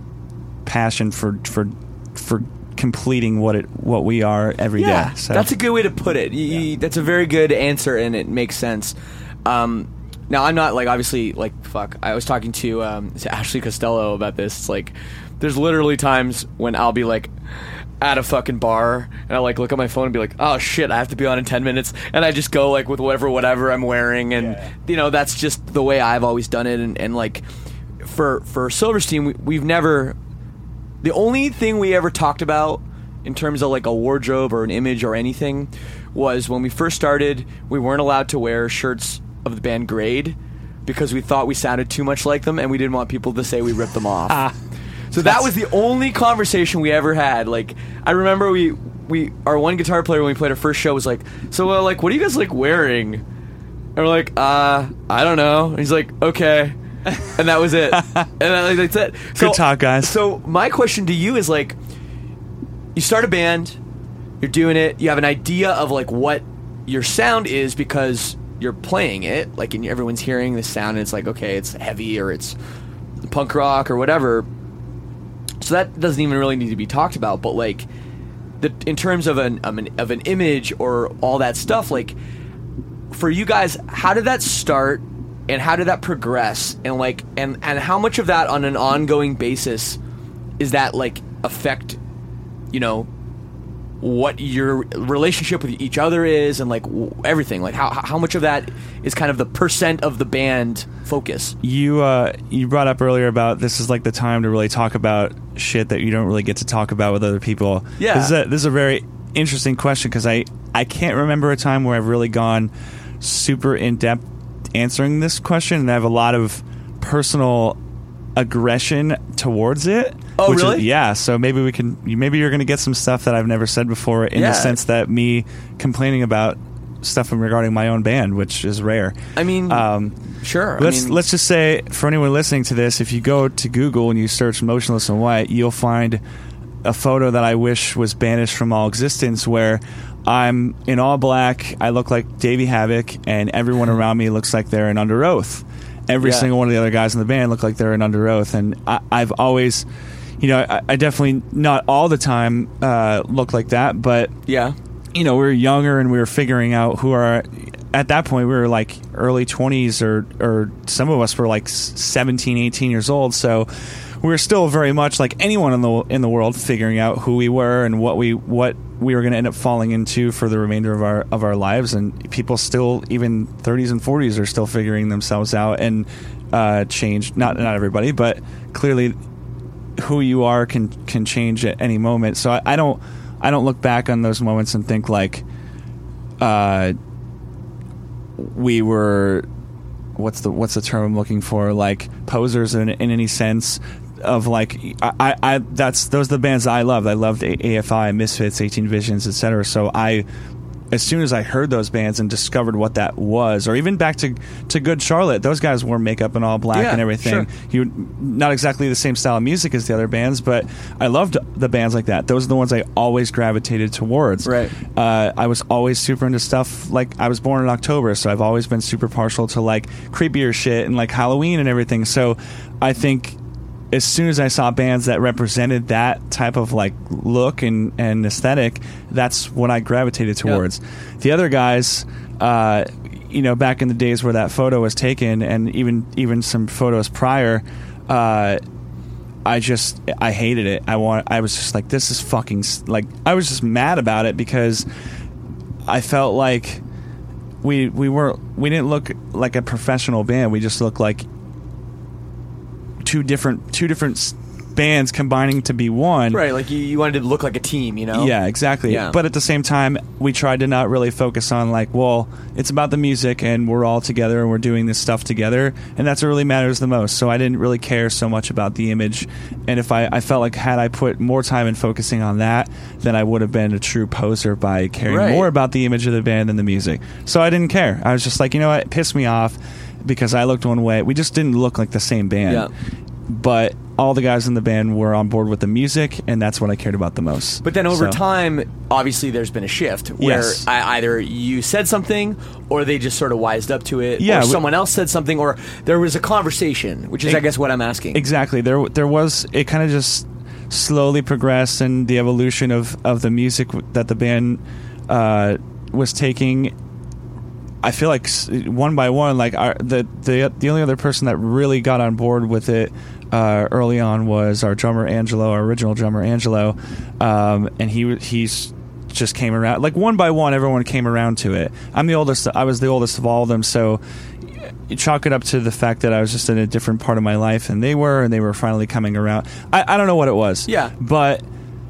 passion for for for completing what it what we are every day. Yeah, So that's a good way to put it. You, you- that's a very good answer, and it makes sense. Um, now, I'm not, like, obviously, like, fuck. I was talking to, um, to Ashley Costello about this. It's like, there's literally times when I'll be, like, at a fucking bar, and I'll, like, look at my phone and be like, oh, shit, I have to be on in ten minutes, and I just go, like, with whatever, whatever I'm wearing, and, Yeah. you know, that's just the way I've always done it, and, and like, for, for Silverstein, we, we've never... The only thing we ever talked about in terms of like a wardrobe or an image or anything was when we first started, we weren't allowed to wear shirts of the band Grade because we thought we sounded too much like them and we didn't want people to say we ripped them off. So that was the only conversation we ever had. Like, I remember we we our one guitar player when we played our first show was like, so uh, like, what are you guys like wearing? And we're like, uh, I don't know. And he's like, okay. And that was it. And that, that's it. So, Good talk, guys. So my question to you is like, you start a band, you're doing it, you have an idea of like what your sound is because you're playing it, like, and everyone's hearing the sound, and it's like, okay, it's heavy or it's punk rock or whatever. So that doesn't even really need to be talked about. But like, the in terms of an, of an of an image or all that stuff, like, for you guys, how did that start? And how did that progress? And like, and, and how much of that on an ongoing basis is that like affect, you know, what your relationship with each other is, and like w- everything. Like how how much of that is kind of the percent of the band focus? You uh, you brought up earlier about this is like the time to really talk about shit that you don't really get to talk about with other people. Yeah. This is a, this is a very interesting question because I, I can't remember a time where I've really gone super in-depth answering this question, and I have a lot of personal aggression towards it. Oh, which really? Is, yeah, so maybe we can maybe you're going to get some stuff that I've never said before in Yeah. the sense that me complaining about stuff regarding my own band, which is rare. I mean, Um, sure. Let's I mean, let's just say for anyone listening to this, if you go to Google and you search "Motionless in White," you'll find a photo that I wish was banished from all existence, where I'm in all black. I look like Davey Havoc, and everyone around me looks like they're in Under Oath. Every Yeah. single one of the other guys in the band look like they're in Under Oath, and I, I've always, you know, I, I definitely not all the time uh, look like that, but yeah. you know, we were younger and we were figuring out who are. At that point, we were like early twenties, or or some of us were like seventeen, eighteen years old. So we were still very much like anyone in the in the world, figuring out who we were and what we what we were going to end up falling into for the remainder of our of our lives. And people still, even thirties and forties, are still figuring themselves out and uh, change. Not not everybody, but clearly, who you are can can change at any moment. So I, I don't. I don't look back on those moments and think like uh, we were what's the what's the term I'm looking for, like posers in, in any sense of like I, I, I that's those are the bands I loved. I loved A F I, Misfits, eighteen Visions, et cetera. So I, as soon as I heard those bands and discovered what that was, or even back to to Good Charlotte, those guys wore makeup and all black Yeah, and everything. sure. You not exactly the same style of music as the other bands, but I loved the bands like that. Those are the ones I always gravitated towards. Right. Uh, I was always super into stuff like I was born in October, so I've always been super partial to like creepier shit and like Halloween and everything. So I think as soon as I saw bands that represented that type of like look and, and aesthetic, that's what I gravitated towards. The other guys, uh, you know, back in the days where that photo was taken, and even even some photos prior, uh, I just I hated it. I want. I was just like, this is fucking s- like. I was just mad about it because I felt like we we weren't we didn't look like a professional band. We just looked like two different two different s- bands combining to be one. Right, like you, you wanted to look like a team, you know? Yeah, exactly. Yeah. But at the same time, we tried to not really focus on like, well, it's about the music and we're all together and we're doing this stuff together, and that's what really matters the most. So I didn't really care so much about the image, and if I, I felt like had I put more time in focusing on that, then I would have been a true poser by caring Right. more about the image of the band than the music. So I didn't care. I was just like, you know what, it pissed me off because I looked one way. We just didn't look like the same band. Yeah. But all the guys in the band were on board with the music, and that's what I cared about the most. But then over So- time, obviously, there's been a shift where Yes. I, either you said something, or they just sort of wised up to it, Yeah, or we- someone else said something, or there was a conversation, which is, I Ex- guess, what I'm asking. Exactly. There, there was. It kind of just slowly progressed, and the evolution of, of the music that the band uh, was taking. I feel like s- one by one, like our, the the the only other person that really got on board with it uh, early on was our drummer Angelo, our original drummer Angelo, um, and he he's just came around. Like one by one, everyone came around to it. I'm the oldest. I was the oldest of all of them, so you chalk it up to the fact that I was just in a different part of my life than they were, and they were finally coming around. I, I don't know what it was. Yeah. But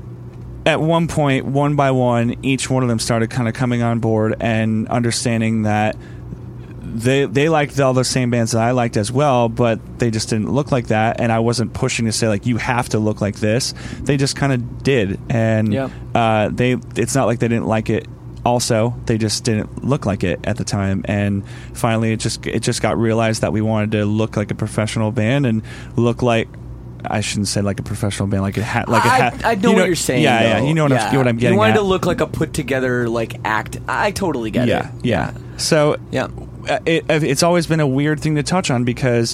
at one point, one by one, each one of them started kind of coming on board and understanding that they they liked all the same bands that I liked as well, but they just didn't look like that, and I wasn't pushing to say like you have to look like this. They just kind of did, and Yeah. uh, they it's not like they didn't like it. Also, they just didn't look like it at the time, and finally, it just it just got realized that we wanted to look like a professional band and look like. I shouldn't say like a professional band, like a hat, like a I, hat. I know you what you're saying. Yeah, though. yeah. You know what, yeah. I'm, what I'm getting You wanted at. to look like a put together like act. I totally get yeah, it. yeah. So Yeah. uh, it, it's always been a weird thing to touch on because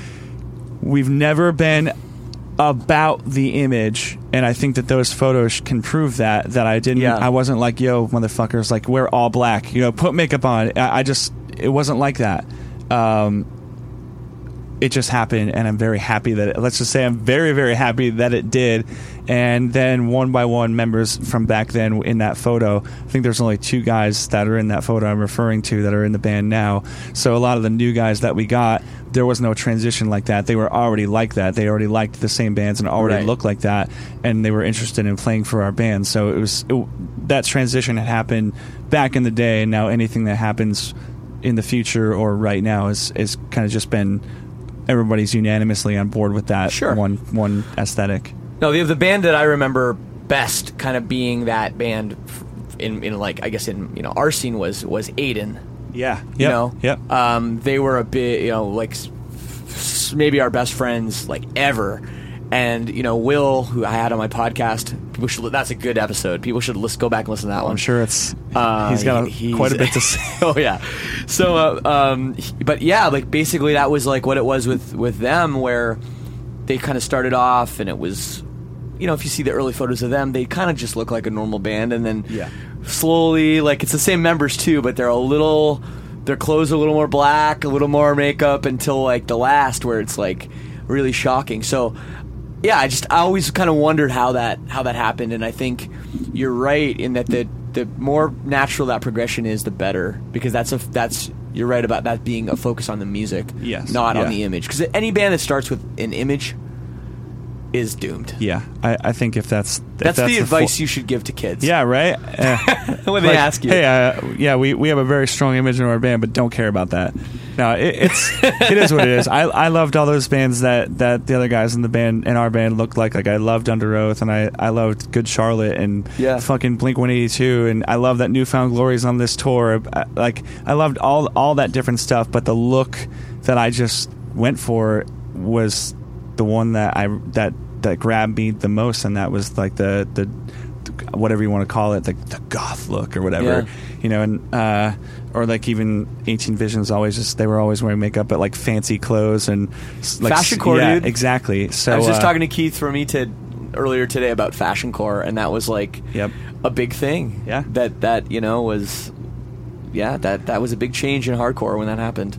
we've never been about the image, and I think that those photos can prove that. That I didn't. Yeah. I wasn't like, yo, motherfuckers, like we're all black. You know, put makeup on. I, I just it wasn't like that. Um, it just happened, and I'm very happy that it, let's just say I'm very, very happy that it did. And then one by one, members from back then in that photo, I think there's only two guys that are in that photo I'm referring to that are in the band now. So a lot of the new guys that we got, there was no transition like that. They were already like that. They already liked the same bands and already Right. looked like that, and they were interested in playing for our band. So it was it, that transition had happened back in the day, and now anything that happens in the future or right now is is kind of just been everybody's unanimously on board with that Sure. one one aesthetic. No, the, the band that I remember best kind of being that band in, in like, I guess in, you know, our scene was, was Aiden. Yeah. You Yep. know? Yep. Um, they were a bit, you know, like s- s- maybe our best friends, like, ever. And, you know, Will, who I had on my podcast, people should, that's a good episode. People should listen, go back and listen to that one. I'm sure it's Uh, he's got a, he- quite a he's- bit to say. Oh yeah. So, uh, um, he- but yeah, like basically that was like what it was with with them, where they kind of started off, and it was, you know, if you see the early photos of them, they kind of just look like a normal band, and then Yeah. slowly, like it's the same members too, but they're a little, their clothes are a little more black, a little more makeup, until like the last, where it's like really shocking. So. Yeah, I just I always kind of wondered how that how that happened, and I think you're right in that the the more natural that progression is, the better, because that's a that's you're right about that being a focus on the music, Yes, not yeah. on the image. Because any band that starts with an image is doomed. Yeah, I, I think if that's if That's, the fo- advice you should give to kids. Yeah, right. Uh, when they like, ask you. hey, uh, yeah, we, we have a very strong image in our band, but don't care about that. No, it, it's it is what it is. I I loved all those bands that, that the other guys in the band in our band looked like. Like I loved Under Oath, and I, I loved Good Charlotte, and Yeah. fucking Blink one eighty-two, and I love that Newfound Glory's on this tour. I, like I loved all all that different stuff, but the look that I just went for was the one that I that that grabbed me the most, and that was like the the whatever you want to call it, the, the goth look or whatever, Yeah. you know, and uh, or like even eighteen Visions always just they were always wearing makeup, but like fancy clothes and s- like Fashion s- core, yeah, dude. exactly. So I was just uh, talking to Keith from E T I D earlier today about fashion core, and that was like Yep. a big thing. Yeah. That that you know was, yeah, that that was a big change in hardcore when that happened.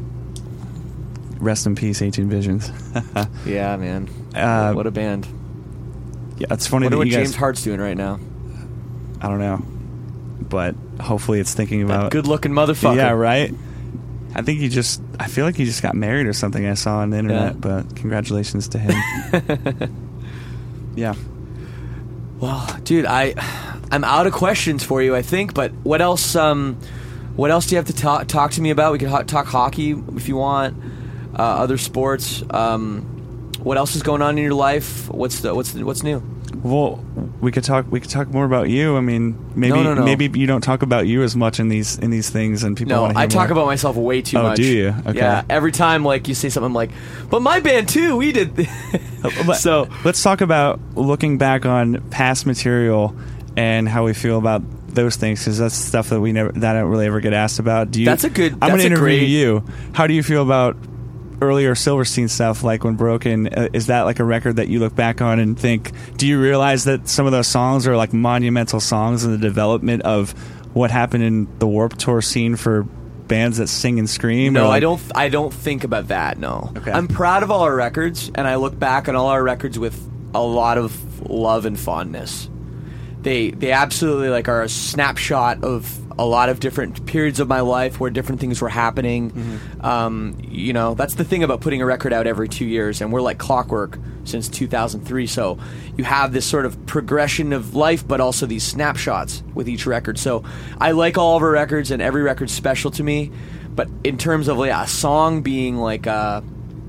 Rest in peace, eighteen Visions. Yeah, man. Uh, what a band. Yeah, it's funny Wonder that what you guys. James Hart's doing right now. I don't know, but hopefully it's thinking That about good-looking motherfucker. Yeah, right. I think he just. I feel like he just got married or something. I saw on the internet, Yeah. but congratulations to him. Yeah. Well, dude, I I'm out of questions for you, I think. But what else? Um, what else do you have to talk talk to me about? We could ho- talk hockey if you want. Uh, other sports. Um, what else is going on in your life? What's the what's the, what's new? Well, we could talk. We could talk more about you. I mean, maybe No, no, no. maybe you don't talk about you as much in these in these things, and people. No, want to hear I talk more. about myself way too Oh, much. do you? Okay. Yeah. Every time, like you say something, I'm like, but my band too. We did. th-" Let- so let's talk about looking back on past material and how we feel about those things, because that's stuff that we never that I don't really ever get asked about. Do you? That's a good- I'm that's going to a interview great- you. How do you feel about earlier Silverstein stuff, like When Broken? Uh, is that like a record that you look back on and think? Do you realize that some of those songs are like monumental songs in the development of what happened in the Warped Tour scene for bands that sing and scream? No, or like, I don't. I don't think about that. No, Okay. I'm proud of all our records, and I look back on all our records with a lot of love and fondness. They they absolutely like are a snapshot of a lot of different periods of my life where different things were happening. Mm-hmm. Um, you know, that's the thing about putting a record out every two years, and we're like clockwork since two thousand three. So you have this sort of progression of life, but also these snapshots with each record. So I like all of our records, and every record's special to me. But in terms of like a song being like a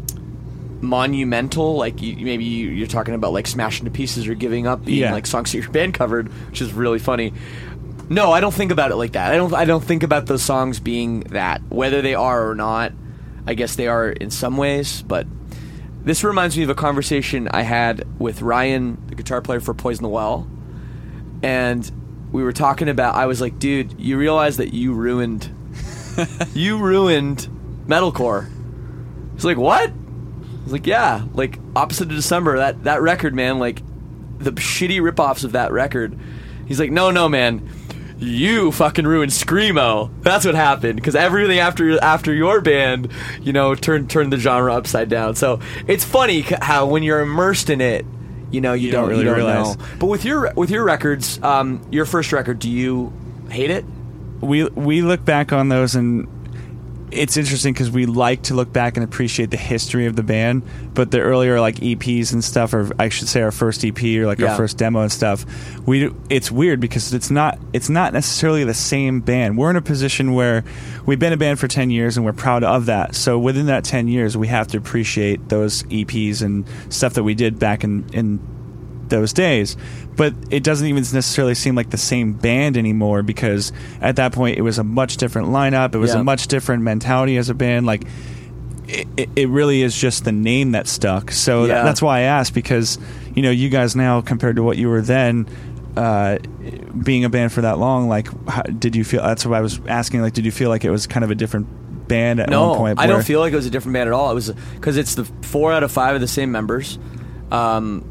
monumental, like you, maybe you, you're talking about like Smashing to Pieces or Giving Up being Yeah. like songs that your band covered, which is really funny. No, I don't think about it like that. I don't. I don't think about those songs being that, whether they are or not. I guess they are in some ways, but this reminds me of a conversation I had with Ryan, the guitar player for Poison the Well, and we were talking about. I was like, dude, you realize that you ruined, you ruined metalcore. He's like, what? I was like, yeah, like Opposite of December, that that record, man, like the shitty ripoffs of that record. He's like, no, no, man. you fucking ruined Screamo. That's what happened, because everything after after your band, you know, turned turned the genre upside down. So it's funny how when you're immersed in it, you know, you, You don't, don't really you don't realize. know. But with your with your records, um, your first record, do you hate it? we we look back on those, and it's interesting because we like to look back and appreciate the history of the band, but the earlier like E Ps and stuff, or I should say our first E P or like Yeah. our first demo and stuff, we it's weird because it's not it's not necessarily the same band. We're in a position where we've been a band for ten years and we're proud of that. So within that ten years, we have to appreciate those E Ps and stuff that we did back in in those days. But it doesn't even necessarily seem like the same band anymore, because at that point it was a much different lineup. It was Yeah. a much different mentality as a band. Like it, it- it really is just the name that stuck. So Yeah. tha- that's why I asked, because you know, you guys now compared to what you were then, uh, being a band for that long, like how, did you feel? That's what I was asking. Like, did you feel like it was kind of a different band at No, one point? I don't where- feel like it was a different band at all. It was because it's the four out of five of the same members. Um,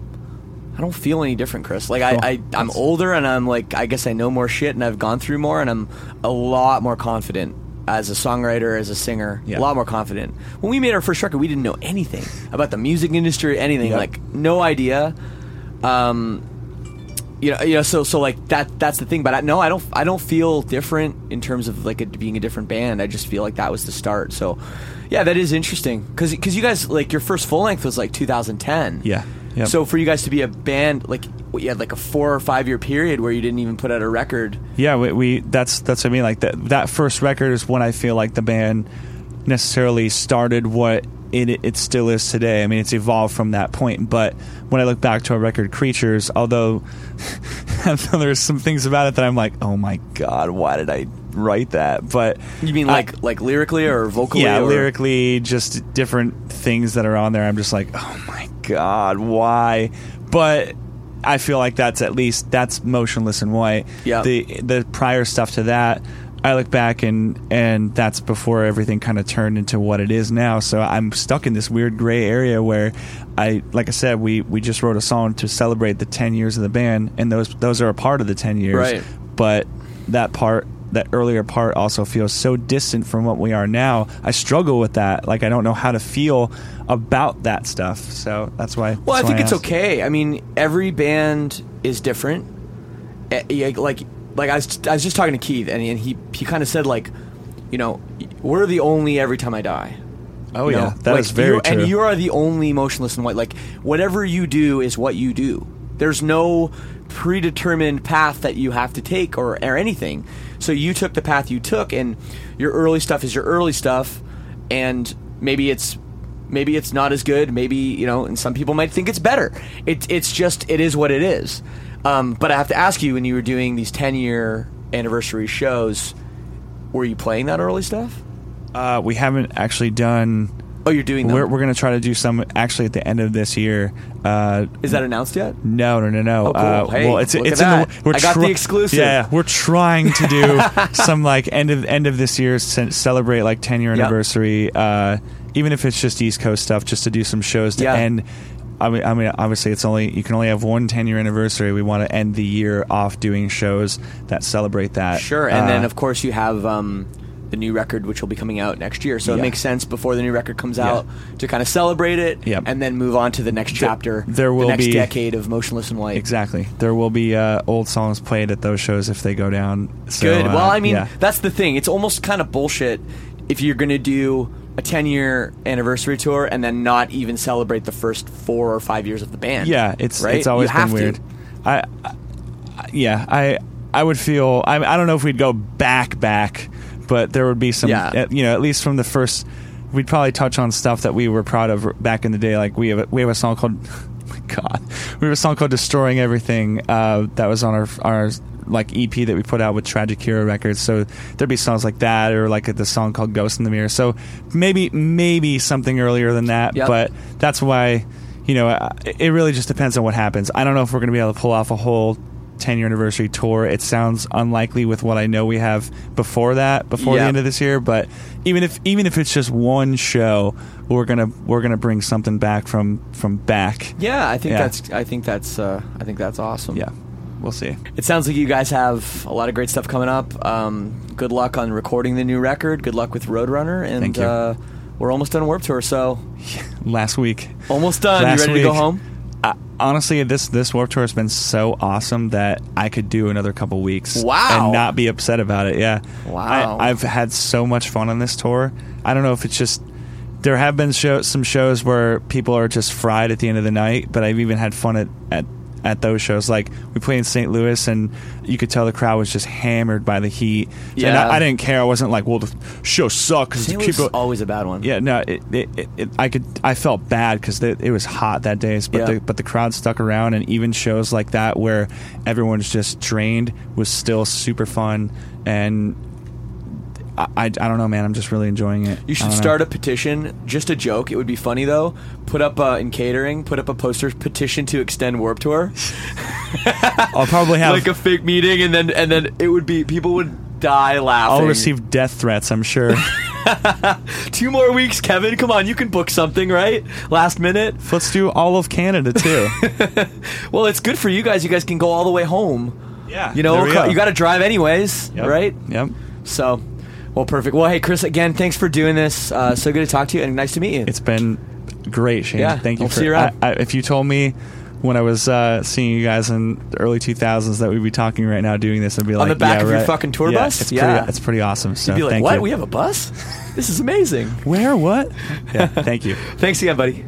I don't feel any different, Chris. Like Cool. I, I, I'm That's- older, and I'm like, I guess I know more shit, and I've gone through more, and I'm a lot more confident as a songwriter, as a singer. Yeah. A lot more confident. When we made our first record, we didn't know anything about the music industry, anything. Yep. Like no idea. Um, you know, you know, so so like that. That's the thing. But I, no, I don't. I don't feel different in terms of like it being a different band. I just feel like that was the start. So, yeah, that is interesting because because you guys like your first full length was like two thousand ten. Yeah. Yep. So for you guys to be a band, like what, you had like a four or five year period where you didn't even put out a record. Yeah, we, we that's that's what I mean. Like that that first record is when I feel like the band necessarily started what it it still is today. I mean, it's evolved from that point. But when I look back to our record, Creatures, although there's some things about it that I'm like, oh my god, why did I write that? But You mean I- like like lyrically or vocally? yeah, or? lyrically, just different things that are on there. I'm just like, oh my god, why? But I feel like that's at least that's Motionless in White. Yeah. The the prior stuff to that, I look back and and that's before everything kind of turned into what it is now. So I'm stuck in this weird gray area where I, like I said, we we just wrote a song to celebrate the ten years of the band, and those those are a part of the ten years. Right. But that part. That earlier part also feels so distant from what we are now. I struggle with that. Like I don't know how to feel about that stuff. So that's why. Well, I that's think why it's asked. okay. I mean, every band is different. Eh, yeah, Like, like I was, I was just talking to Keith, and he, and he, he kind of said like, you know, we're the only Every Time I Die. Oh You yeah, know? that like, is very you, true. And you are the only Motionless in White. Like, whatever you do is what you do. There's no predetermined path that you have to take or, or anything. So you took the path you took, and your early stuff is your early stuff, and maybe it's maybe it's not as good. Maybe, you know, and some people might think it's better. It, it's just it is what it is. Um, but I have to ask you, when you were doing these ten year anniversary shows, were you playing that early stuff? uh, we haven't actually done. Oh, you're doing them. We're, we're going to try to do some actually at the end of this year. Uh, Is that announced yet? no, no, no, no. Oh, cool. Uh, Hey, well, it's look it's at in that. the. We're I got the try- exclusive. Yeah, we're trying to do some like end of end of this year ce- celebrate like ten year Yep. anniversary. Uh, even if it's just East Coast stuff, just to do some shows to Yeah. end. I mean, I mean, obviously, it's only you can only have one ten year anniversary. We want to end the year off doing shows that celebrate that. Sure, and Uh, then of course you have um, the new record, which will be coming out next year. So it Yeah. makes sense before the new record comes Yeah. out to kind of celebrate it, Yep. and then move on to the next chapter, there will the next be- decade of Motionless in White. Exactly. There will be uh, old songs played at those shows if they go down. So, Good. uh, Well, I mean, yeah. that's the thing. It's almost kind of bullshit if you're going to do a ten year anniversary tour and then not even celebrate the first four or five years of the band. Yeah, it's right? it's always You have been to. weird. I, I yeah, I I would feel I I don't know if we'd go back back, but there would be some Yeah. uh, you know, at least from the first we'd probably touch on stuff that we were proud of back in the day. Like we have a, we have a song called oh my god. We have a song called Destroying Everything uh, that was on our our like E P that we put out with Tragic Hero Records. So there'd be songs like that, or like the song called Ghost in the Mirror. So maybe maybe something earlier than that, Yep. but that's why, you know, uh, it really just depends on what happens. I don't know if we're going to be able to pull off a whole ten year anniversary tour. It sounds unlikely with what I know we have before that, before Yep. the end of this year. But even if even if it's just one show, we're gonna we're gonna bring something back from from back. Yeah, I think Yeah. that's I think that's uh, I think that's awesome. Yeah. we'll see. It sounds like you guys have a lot of great stuff coming up. Um, good luck on recording the new record. Good luck with Roadrunner. And Thank you. Uh, we're almost done Warped Tour, so Last week. almost done. Last you ready week. to go home? Uh, honestly, this this Warped Tour has been so awesome that I could do another couple weeks Wow. and not be upset about it. Yeah. Wow. I, I've had so much fun on this tour. I don't know if it's just... There have been show, some shows where people are just fried at the end of the night, but I've even had fun at, at, at those shows. Like, we played in Saint Louis, and you could tell the crowd was just hammered by the heat. Yeah. And I, I didn't care. I wasn't like, well, the show sucked. 'cause Saint the Louis people, is always a bad one. Yeah, no, it, it, it, it, I could. I felt bad because it was hot that day, but Yeah. the, but the crowd stuck around, and even shows like that where everyone's just drained was still super fun. And I, I, I don't know, man. I'm just really enjoying it. You I should don't know. start a petition. Just a joke. It would be funny though. Put up uh, in catering. Put up a poster petition to extend Warped Tour. I'll probably have. like a fake meeting, and then and then it would be people would die laughing. I'll receive death threats. I'm sure. Two more weeks, Kevin. Come on, you can book something, right? Last minute. Let's do all of Canada too. Well, it's good for you guys. You guys can go all the way home. Yeah, You know, there we go. you got to drive anyways, Yep. right? Yep. So, well, perfect. Well, hey, Chris, again, thanks for doing this. Uh, so good to talk to you, and nice to meet you. It's been great, Shane. Yeah, Thank you I'll for see you around. I, I, if you told me when I was uh, seeing you guys in the early two thousands that we'd be talking right now doing this, I'd be like, the back yeah, of your right. fucking tour Yeah, bus? It's Yeah. pretty, it's pretty awesome. So You'd be like, thank what? you. We have a bus? This is amazing. Where? What? Yeah. Thank you. Thanks again, buddy.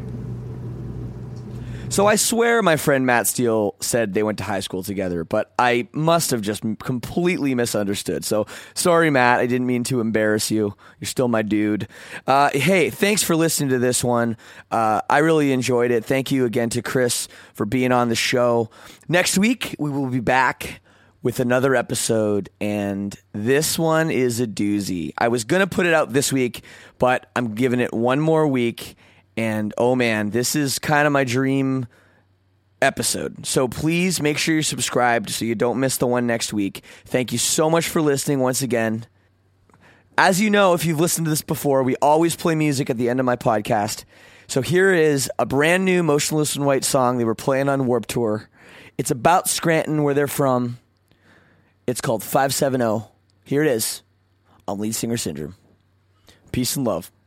So I swear my friend Matt Steele said they went to high school together, but I must have just m- completely misunderstood. So sorry, Matt. I didn't mean to embarrass you. You're still my dude. Uh, hey, thanks for listening to this one. Uh, I really enjoyed it. Thank you again to Chris for being on the show. Next week, we will be back with another episode, and this one is a doozy. I was going to put it out this week, but I'm giving it one more week. And oh man, this is kind of my dream episode. So please make sure you're subscribed so you don't miss the one next week. Thank you so much for listening once again. As you know, if you've listened to this before, we always play music at the end of my podcast. So here is a brand new Motionless in White song they were playing on Warped Tour. It's about Scranton, where they're from. It's called five seven zero. Here it is on Lead Singer Syndrome. Peace and love.